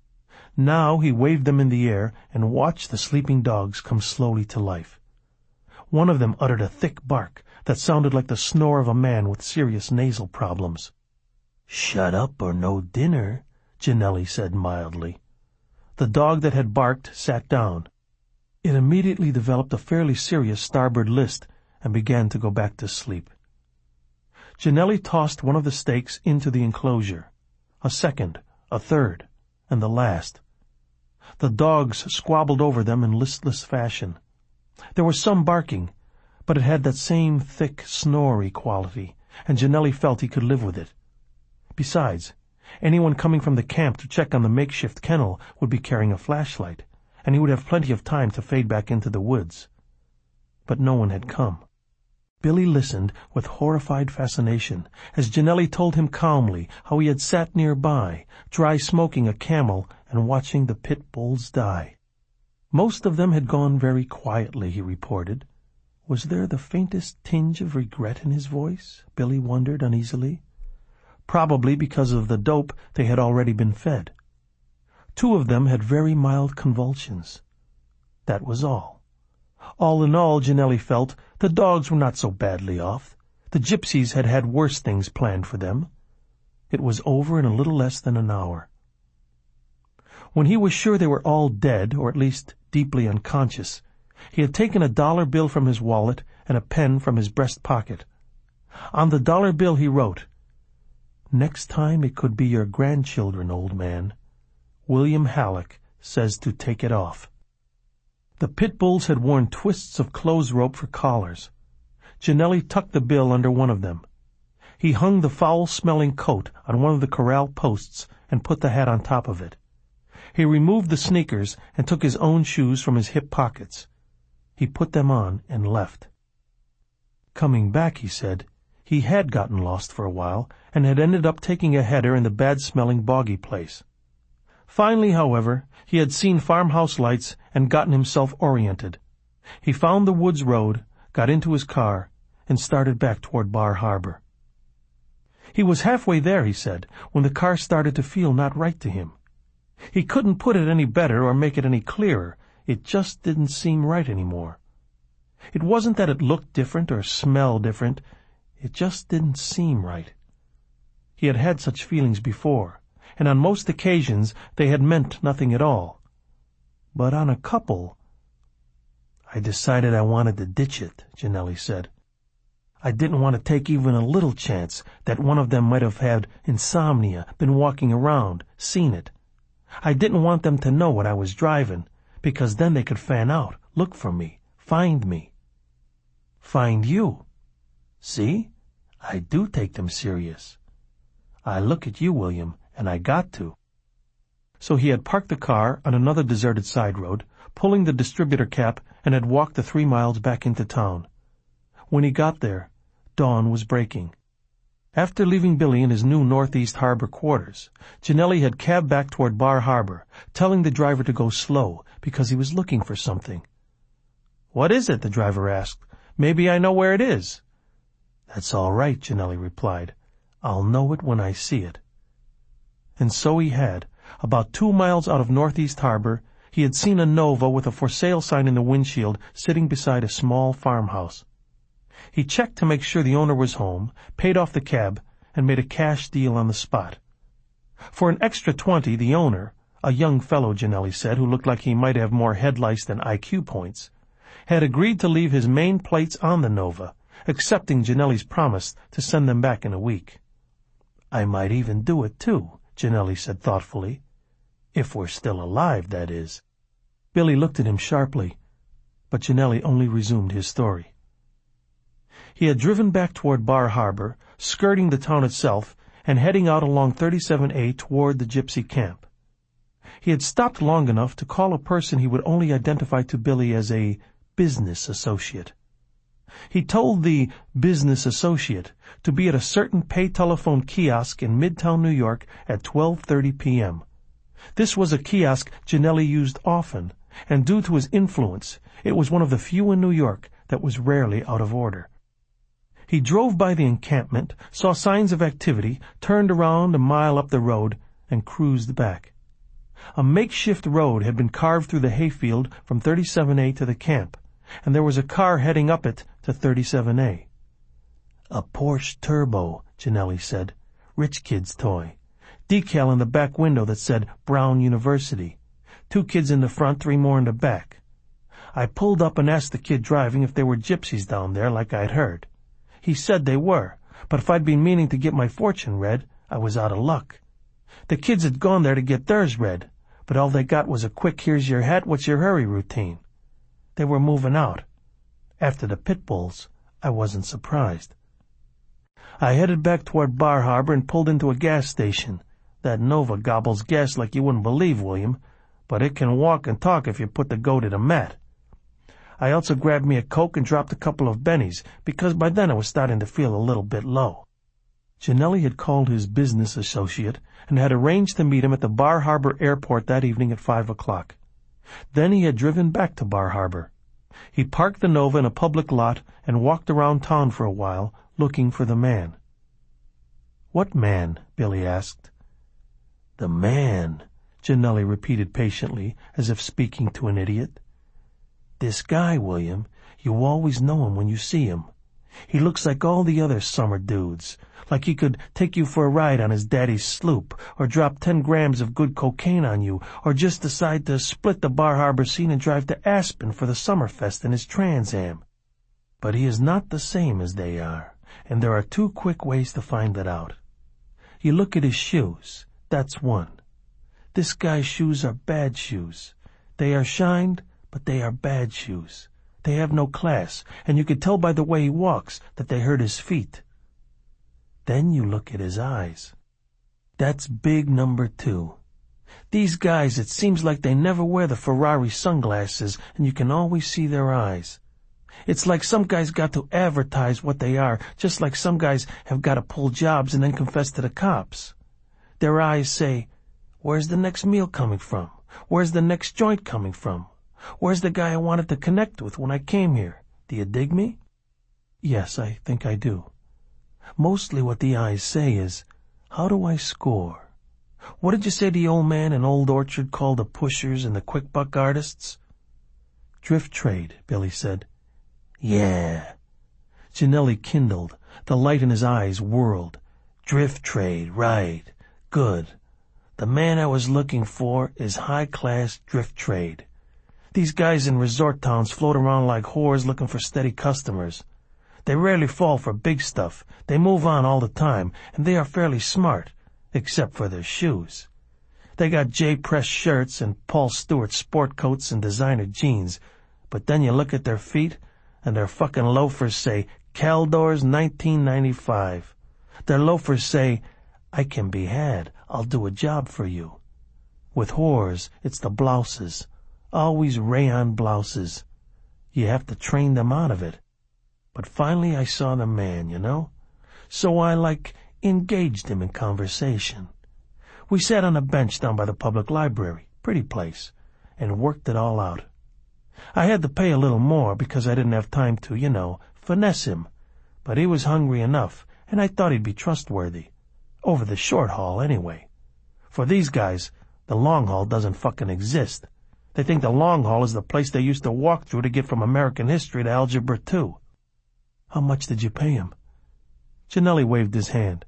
Now he waved them in the air and watched the sleeping dogs come slowly to life. One of them uttered a thick bark that sounded like the snore of a man with serious nasal problems. "Shut up or no dinner," Ginelli said mildly. The dog that had barked sat down. It immediately developed a fairly serious starboard list and began to go back to sleep. Ginelli tossed one of the steaks into the enclosure, a second, a third, and the last. The dogs squabbled over them in listless fashion. There was some barking, but it had that same thick, snory quality, and Ginelli felt he could live with it. Besides, anyone coming from the camp to check on the makeshift kennel would be carrying a flashlight, and he would have plenty of time to fade back into the woods. But no one had come. Billy listened with horrified fascination as Ginelli told him calmly how he had sat nearby, dry smoking a Camel and watching the pit bulls die. Most of them had gone very quietly, he reported. Was there the faintest tinge of regret in his voice? Billy wondered uneasily. Probably because of the dope they had already been fed. Two of them had very mild convulsions. That was all. All in all, Ginelli felt, the dogs were not so badly off. The gypsies had had worse things planned for them. It was over in a little less than an hour. When he was sure they were all dead, or at least deeply unconscious, he had taken a dollar bill from his wallet and a pen from his breast pocket. On the dollar bill he wrote, "Next time it could be your grandchildren, old man. William Halleck says to take it off." The pit bulls had worn twists of clothes rope for collars. Ginelli tucked the bill under one of them. He hung the foul-smelling coat on one of the corral posts and put the hat on top of it. He removed the sneakers and took his own shoes from his hip pockets. He put them on and left. Coming back, he said, he had gotten lost for a while and had ended up taking a header in the bad-smelling boggy place. Finally, however, he had seen farmhouse lights and gotten himself oriented. He found the woods road, got into his car, and started back toward Bar Harbor. He was halfway there, he said, when the car started to feel not right to him. He couldn't put it any better or make it any clearer. It just didn't seem right anymore. It wasn't that it looked different or smelled different. It just didn't seem right. He had had such feelings before, and on most occasions they had meant nothing at all. But on a couple... I decided I wanted to ditch it, Ginelli said. I didn't want to take even a little chance that one of them might have had insomnia, been walking around, seen it. I didn't want them to know what I was driving, because then they could fan out, look for me, find me. Find you. See? I do take them serious. I look at you, William, and I got to. So he had parked the car on another deserted side road, pulling the distributor cap, and had walked the three miles back into town. When he got there, dawn was breaking. After leaving Billy in his new Northeast Harbor quarters, Ginelli had cabbed back toward Bar Harbor, telling the driver to go slow because he was looking for something. "What is it?" the driver asked. "Maybe I know where it is." "That's all right," Ginelli replied. "I'll know it when I see it." And so he had. About two miles out of Northeast Harbor, he had seen a Nova with a for sale sign in the windshield sitting beside a small farmhouse. He checked to make sure the owner was home, paid off the cab, and made a cash deal on the spot. For an extra twenty, the owner, a young fellow, Ginelli said, who looked like he might have more head lice than I Q points, had agreed to leave his main plates on the Nova, accepting Ginelli's promise to send them back in a week. "I might even do it, too," Ginelli said thoughtfully. "If we're still alive, that is." Billy looked at him sharply, but Ginelli only resumed his story. He had driven back toward Bar Harbor, skirting the town itself, and heading out along thirty-seven A toward the gypsy camp. He had stopped long enough to call a person he would only identify to Billy as a business associate. He told the business associate to be at a certain pay-telephone kiosk in Midtown New York at twelve thirty p.m. This was a kiosk Ginelli used often, and due to his influence, it was one of the few in New York that was rarely out of order. He drove by the encampment, saw signs of activity, turned around a mile up the road, and cruised back. A makeshift road had been carved through the hayfield from thirty-seven A to the camp, and there was a car heading up it to thirty-seven A. "A Porsche Turbo," Ginelli said. "Rich kid's toy. Decal in the back window that said Brown University. Two kids in the front, three more in the back. I pulled up and asked the kid driving if there were gypsies down there like I'd heard. He said they were, but if I'd been meaning to get my fortune read, I was out of luck. The kids had gone there to get theirs read, but all they got was a quick here's your hat, what's your hurry routine. They were moving out. After the pit bulls, I wasn't surprised. I headed back toward Bar Harbor and pulled into a gas station. That Nova gobbles gas like you wouldn't believe, William, but it can walk and talk if you put the goat in a mat. I also grabbed me a Coke and dropped a couple of bennies, because by then I was starting to feel a little bit low." Ginelli had called his business associate and had arranged to meet him at the Bar Harbor airport that evening at five o'clock. Then he had driven back to Bar Harbor. He parked the Nova in a public lot and walked around town for a while, looking for the man. "What man?" Billy asked. "The man," Ginelli repeated patiently, as if speaking to an idiot. "This guy, William. You always know him when you see him. He looks like all the other summer dudes, like he could take you for a ride on his daddy's sloop, or drop ten grams of good cocaine on you, or just decide to split the Bar Harbor scene and drive to Aspen for the Summerfest in his Trans Am. But he is not the same as they are, and there are two quick ways to find it out. You look at his shoes. That's one. This guy's shoes are bad shoes. They are shined, but they are bad shoes. They have no class, and you could tell by the way he walks that they hurt his feet. Then you look at his eyes. That's big number two. These guys, it seems like they never wear the Ferrari sunglasses, and you can always see their eyes. It's like some guys got to advertise what they are, just like some guys have got to pull jobs and then confess to the cops. Their eyes say, "Where's the next meal coming from? Where's the next joint coming from? Where's the guy I wanted to connect with when I came here? Do you dig me?" Yes, I think I do. Mostly what the eyes say is, "How do I score?" What did you say the old man in Old Orchard called the pushers and the quick buck artists? Drift trade, Billy said. Yeah. Ginelli kindled. The light in his eyes whirled. Drift trade, right. Good. The man I was looking for is high-class drift trade. These guys in resort towns float around like whores looking for steady customers. They rarely fall for big stuff. They move on all the time, and they are fairly smart, except for their shoes. They got J-Press shirts and Paul Stewart sport coats and designer jeans, but then you look at their feet, and their fucking loafers say, Caldors nineteen ninety-five. Their loafers say, I can be had. I'll do a job for you. With whores, it's the blouses. Always rayon blouses. You have to train them out of it. But finally I saw the man, you know? So I, like, engaged him in conversation. We sat on a bench down by the public library, pretty place, and worked it all out. I had to pay a little more because I didn't have time to, you know, finesse him. But he was hungry enough, and I thought he'd be trustworthy. Over the short haul, anyway. For these guys, the long haul doesn't fucking exist. They think the long haul is the place they used to walk through to get from American history to Algebra two. How much did you pay him? Ginelli waved his hand.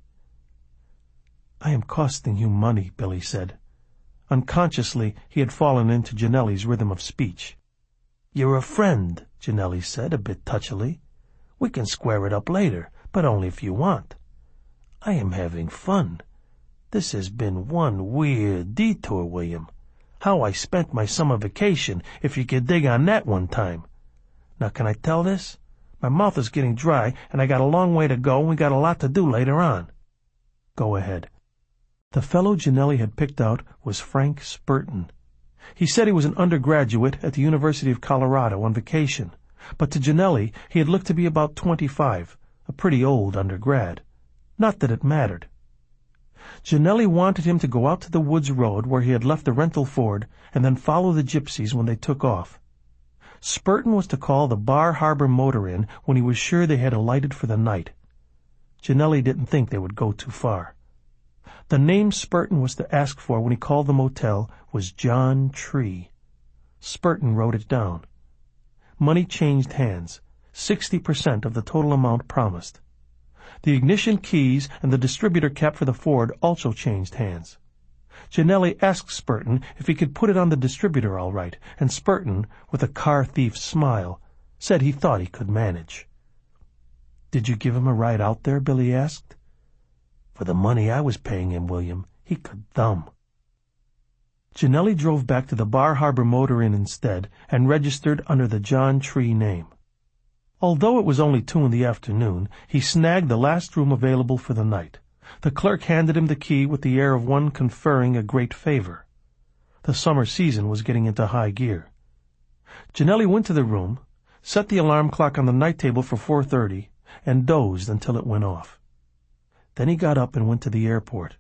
I am costing you money, Billy said. Unconsciously, he had fallen into Ginelli's rhythm of speech. You're a friend, Ginelli said, a bit touchily. We can square it up later, but only if you want. I am having fun. This has been one weird detour, William. How I spent my summer vacation, if you could dig on that one time. Now, can I tell this? My mouth is getting dry, and I got a long way to go, and we got a lot to do later on. Go ahead. The fellow Ginelli had picked out was Frank Spurton. He said he was an undergraduate at the University of Colorado on vacation, but to Ginelli he had looked to be about twenty-five, a pretty old undergrad. Not that it mattered. Ginelli wanted him to go out to the woods road where he had left the rental Ford and then follow the gypsies when they took off. Spurton was to call the Bar Harbor Motor Inn when he was sure they had alighted for the night. Ginelli didn't think they would go too far. The name Spurton was to ask for when he called the motel was John Tree. Spurton wrote it down. Money changed hands, sixty percent of the total amount promised. The ignition keys and the distributor cap for the Ford also changed hands. Ginelli asked Spurton if he could put it on the distributor all right, and Spurton, with a car thief's smile, said he thought he could manage. Did you give him a ride out there? Billy asked. For the money I was paying him, William, he could thumb. Ginelli drove back to the Bar Harbor Motor Inn instead and registered under the John Tree name. Although it was only two in the afternoon, he snagged the last room available for the night. The clerk handed him the key with the air of one conferring a great favor. The summer season was getting into high gear. Ginelli went to the room, set the alarm clock on the night table for four thirty, and dozed until it went off. Then he got up and went to the airport.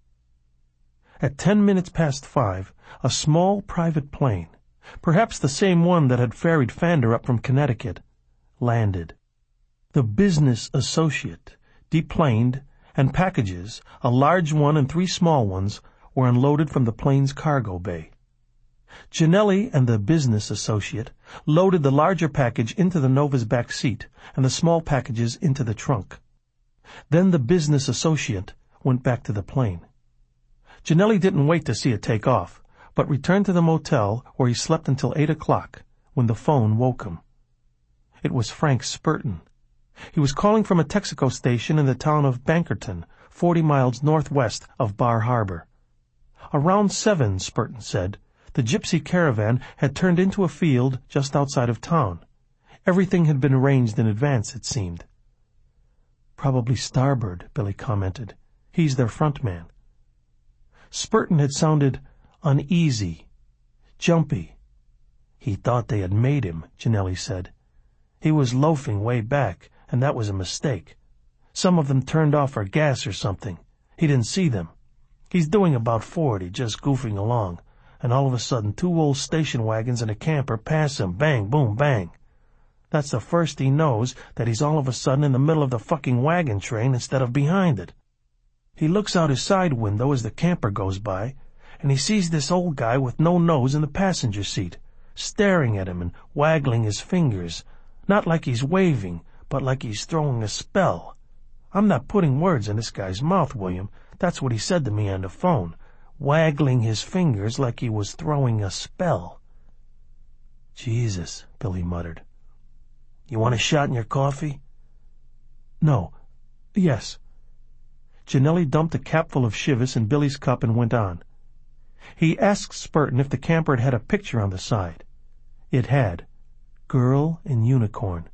At ten minutes past five, a small private plane, perhaps the same one that had ferried Fander up from Connecticut, landed. The business associate deplaned, and packages, a large one and three small ones, were unloaded from the plane's cargo bay. Ginelli and the business associate loaded the larger package into the Nova's back seat and the small packages into the trunk. Then the business associate went back to the plane. Ginelli didn't wait to see it take off, but returned to the motel where he slept until eight o'clock, when the phone woke him. It was Frank Spurton. He was calling from a Texaco station in the town of Bankerton, forty miles northwest of Bar Harbor. Around seven, Spurton said, the gypsy caravan had turned into a field just outside of town. Everything had been arranged in advance, it seemed. Probably Starbird, Billy commented. He's their front man. Spurton had sounded uneasy, jumpy. He thought they had made him, Ginelli said. He was loafing way back, and that was a mistake. Some of them turned off for gas or something. He didn't see them. He's doing about forty, just goofing along, and all of a sudden two old station wagons and a camper pass him, bang, boom, bang. That's the first he knows that he's all of a sudden in the middle of the fucking wagon train instead of behind it. He looks out his side window as the camper goes by, and he sees this old guy with no nose in the passenger seat, staring at him and waggling his fingers, not like he's waving, but like he's throwing a spell. I'm not putting words in this guy's mouth, William. That's what he said to me on the phone, waggling his fingers like he was throwing a spell. Jesus, Billy muttered. You want a shot in your coffee? No. Yes. Ginelli dumped a capful of Chivas in Billy's cup and went on. He asked Spurton if the camper had had a picture on the side. It had. Girl in unicorn.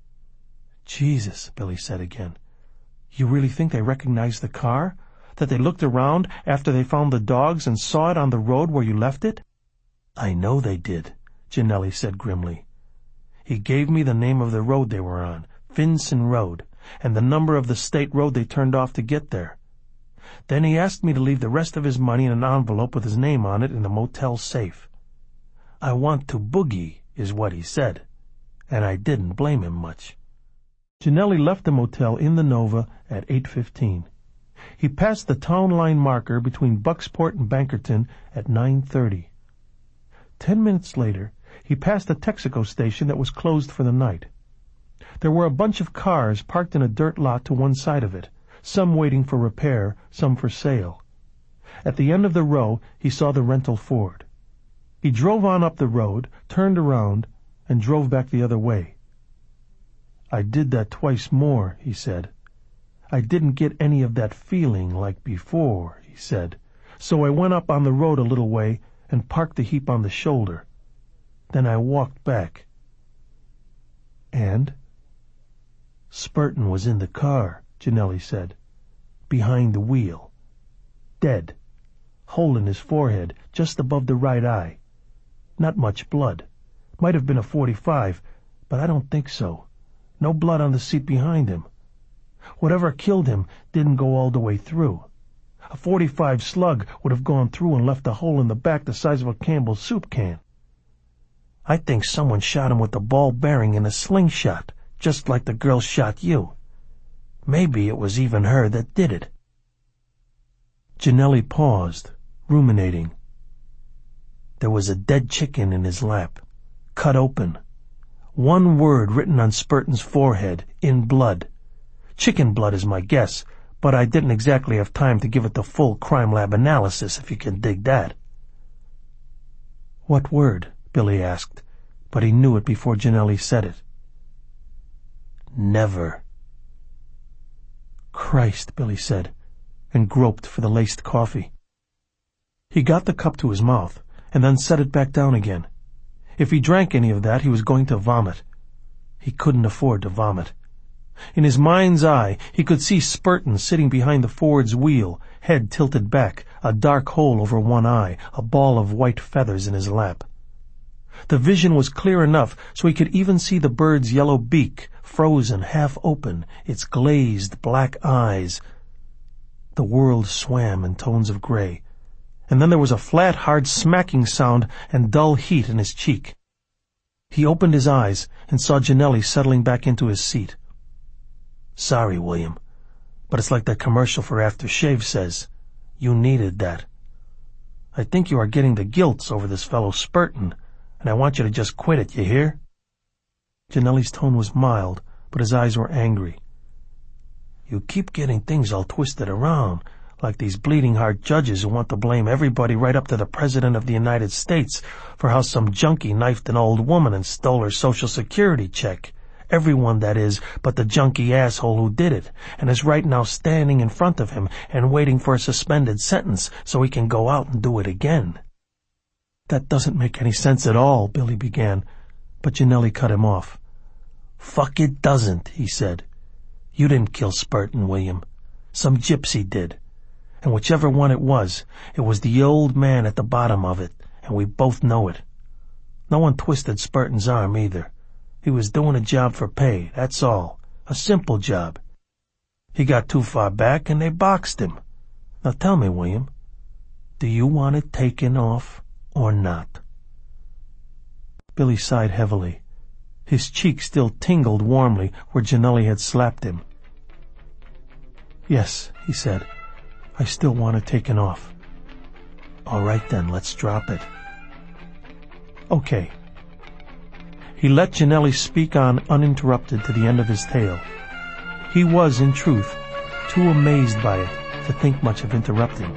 Jesus, Billy said again. You really think they recognized the car? That they looked around after they found the dogs and saw it on the road where you left it? I know they did, Ginelli said grimly. He gave me the name of the road they were on, Finson Road, and the number of the state road they turned off to get there. Then he asked me to leave the rest of his money in an envelope with his name on it in the motel safe. I want to boogie, is what he said, and I didn't blame him much. Ginelli left the motel in the Nova at eight fifteen. He passed the town line marker between Bucksport and Bankerton at nine thirty. Ten minutes later, he passed a Texaco station that was closed for the night. There were a bunch of cars parked in a dirt lot to one side of it, some waiting for repair, some for sale. At the end of the row, he saw the rental Ford. He drove on up the road, turned around, and drove back the other way. I did that twice more, he said. I didn't get any of that feeling like before, he said, so I went up on the road a little way and parked the heap on the shoulder. Then I walked back. And? Spurton was in the car, Ginelli said, behind the wheel. Dead. Hole in his forehead, just above the right eye. Not much blood. Might have been a forty-five, but I don't think so. No blood on the seat behind him. Whatever killed him didn't go all the way through. A forty-five slug would have gone through and left a hole in the back the size of a Campbell's soup can. I think someone shot him with a ball bearing in a slingshot, just like the girl shot you. Maybe it was even her that did it. Ginelli paused, ruminating. There was a dead chicken in his lap, cut open. One word written on Spurton's forehead, in blood. Chicken blood is my guess, but I didn't exactly have time to give it the full crime lab analysis, if you can dig that. What word? Billy asked, but he knew it before Ginelli said it. Never. Christ, Billy said, and groped for the laced coffee. He got the cup to his mouth, and then set it back down again. If he drank any of that, he was going to vomit. He couldn't afford to vomit. In his mind's eye, he could see Spurton sitting behind the Ford's wheel, head tilted back, a dark hole over one eye, a ball of white feathers in his lap. The vision was clear enough so he could even see the bird's yellow beak, frozen, half open, its glazed black eyes. The world swam in tones of gray, and then there was a flat, hard smacking sound and dull heat in his cheek. He opened his eyes and saw Ginelli settling back into his seat. Sorry, William, but it's like that commercial for aftershave says. You needed that. I think you are getting the gilts over this fellow Spurton, and I want you to just quit it, you hear?" Janelli's tone was mild, but his eyes were angry. "You keep getting things all twisted around, like these bleeding-heart judges who want to blame everybody right up to the President of the United States for how some junkie knifed an old woman and stole her Social Security check. Everyone, that is, but the junkie asshole who did it, and is right now standing in front of him and waiting for a suspended sentence so he can go out and do it again." "That doesn't make any sense at all," Billy began, but Janelli cut him off. "Fuck it doesn't," he said. "You didn't kill Spurton, William. Some gypsy did. And whichever one it was, it was the old man at the bottom of it, and we both know it. No one twisted Spurton's arm either. He was doing a job for pay, that's all. A simple job. He got too far back and they boxed him. Now tell me, William, do you want it taken off or not?" Billy sighed heavily. His cheek still tingled warmly where Janelli had slapped him. "Yes," he said. "I still want it taken off." "All right then, let's drop it." "Okay." He let Janelli speak on uninterrupted to the end of his tale. He was, in truth, too amazed by it to think much of interrupting.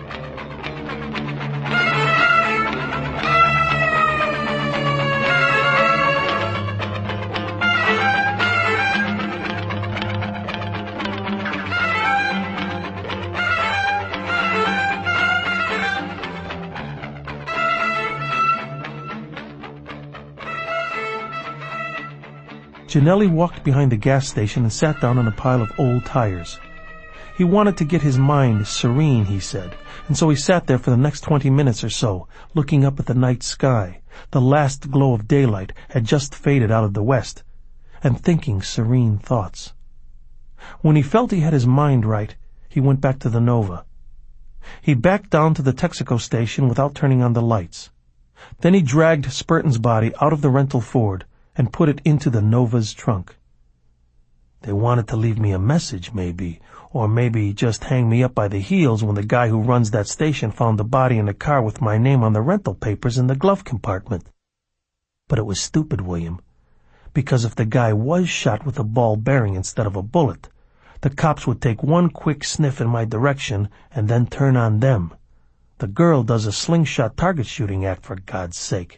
Janelli walked behind the gas station and sat down on a pile of old tires. He wanted to get his mind serene, he said, and so he sat there for the next twenty minutes or so, looking up at the night sky. The last glow of daylight had just faded out of the west, and thinking serene thoughts. When he felt he had his mind right, he went back to the Nova. He backed down to the Texaco station without turning on the lights. Then he dragged Spurton's body out of the rental Ford and put it into the Nova's trunk. They wanted to leave me a message, maybe, or maybe just hang me up by the heels when the guy who runs that station found the body in the car with my name on the rental papers in the glove compartment. But it was stupid, William, because if the guy was shot with a ball bearing instead of a bullet, the cops would take one quick sniff in my direction and then turn on them. The girl does a slingshot target shooting act, for God's sake.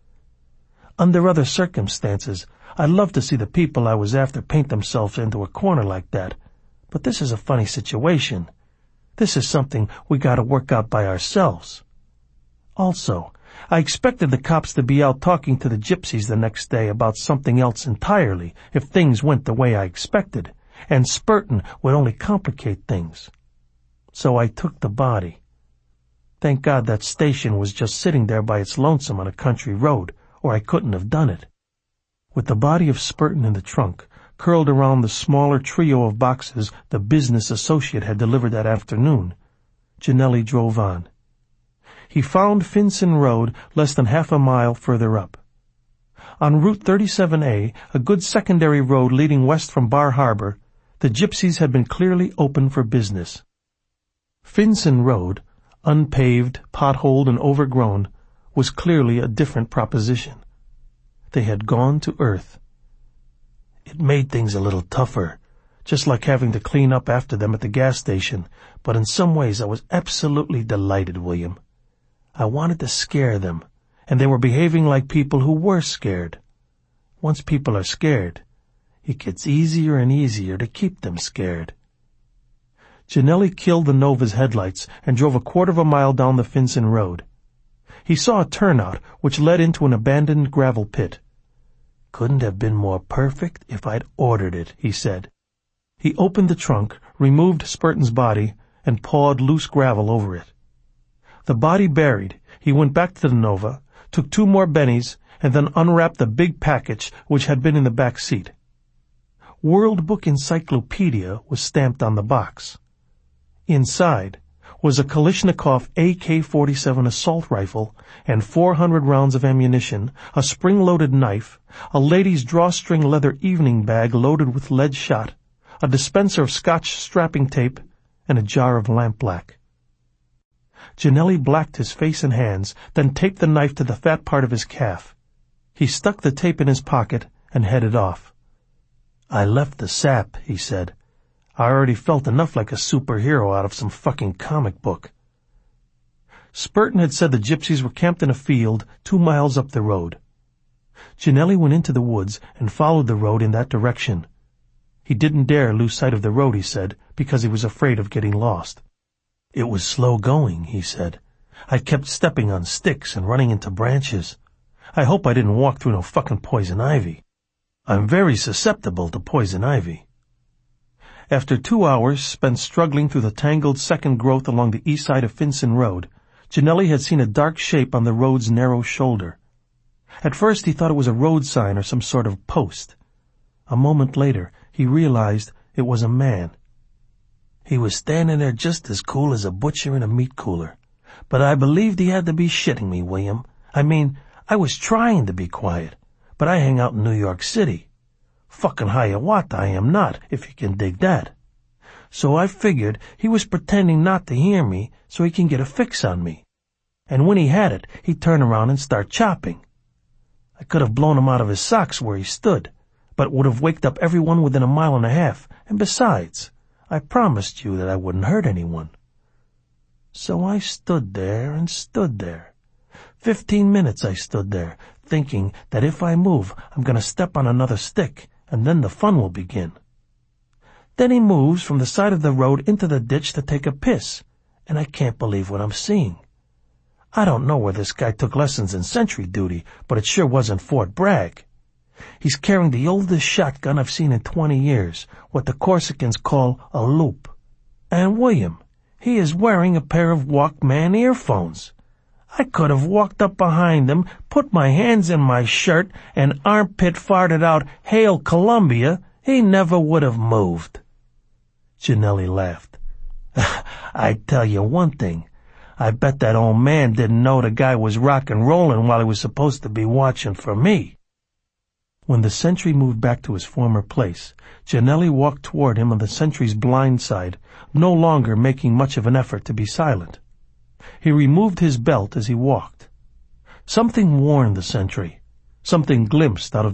Under other circumstances, I'd love to see the people I was after paint themselves into a corner like that. But this is a funny situation. This is something we gotta work out by ourselves. Also, I expected the cops to be out talking to the gypsies the next day about something else entirely if things went the way I expected, and Spurton would only complicate things. So I took the body. Thank God that station was just sitting there by its lonesome on a country road, or I couldn't have done it. With the body of Spurton in the trunk, curled around the smaller trio of boxes the business associate had delivered that afternoon, Janelli drove on. He found Finson Road less than half a mile further up. On Route thirty-seven A, a good secondary road leading west from Bar Harbor, the gypsies had been clearly open for business. Finson Road, unpaved, potholed, and overgrown, was clearly a different proposition. They had gone to Earth. It made things a little tougher, just like having to clean up after them at the gas station, but in some ways I was absolutely delighted, William. I wanted to scare them, and they were behaving like people who were scared. Once people are scared, it gets easier and easier to keep them scared. Janelli killed the Nova's headlights and drove a quarter of a mile down the Finson Road. He saw a turnout which led into an abandoned gravel pit. Couldn't have been more perfect if I'd ordered it, he said. He opened the trunk, removed Spurton's body, and pawed loose gravel over it. The body buried, he went back to the Nova, took two more bennies, and then unwrapped the big package which had been in the back seat. World Book Encyclopedia was stamped on the box. Inside was a Kalashnikov A K forty-seven assault rifle and four hundred rounds of ammunition, a spring-loaded knife, a lady's drawstring leather evening bag loaded with lead shot, a dispenser of Scotch strapping tape, and a jar of lampblack. Ginelli blacked his face and hands, then taped the knife to the fat part of his calf. He stuck the tape in his pocket and headed off. "I left the sap," he said. "I already felt enough like a superhero out of some fucking comic book." Spurton had said the gypsies were camped in a field two miles up the road. Ginelli went into the woods and followed the road in that direction. He didn't dare lose sight of the road, he said, because he was afraid of getting lost. "It was slow going," he said. "I kept stepping on sticks and running into branches. I hope I didn't walk through no fucking poison ivy. I'm very susceptible to poison ivy." After two hours spent struggling through the tangled second growth along the east side of Finson Road, Ginelli had seen a dark shape on the road's narrow shoulder. At first he thought it was a road sign or some sort of post. A moment later he realized it was a man. "He was standing there just as cool as a butcher in a meat cooler. But I believed he had to be shitting me, William. I mean, I was trying to be quiet, but I hang out in New York City. Fucking Hiawatha I am not, if you can dig that. So I figured he was pretending not to hear me so he can get a fix on me. And when he had it, he'd turn around and start chopping. I could have blown him out of his socks where he stood, but would have waked up everyone within a mile and a half, and besides, I promised you that I wouldn't hurt anyone. So I stood there and stood there. Fifteen minutes I stood there, thinking that if I move, I'm going to step on another stick, and then the fun will begin. Then he moves from the side of the road into the ditch to take a piss, and I can't believe what I'm seeing. I don't know where this guy took lessons in sentry duty, but it sure wasn't Fort Bragg. He's carrying the oldest shotgun I've seen in twenty years, what the Corsicans call a loop. And William, he is wearing a pair of Walkman earphones. I could have walked up behind him, put my hands in my shirt, and armpit farted out, "Hail Columbia," he never would have moved. Ginelli laughed. "I tell you one thing. I bet that old man didn't know the guy was rock and rolling while he was supposed to be watching for me." When the sentry moved back to his former place, Ginelli walked toward him on the sentry's blind side, no longer making much of an effort to be silent. He removed his belt as he walked. Something warned the sentry. Something glimpsed out of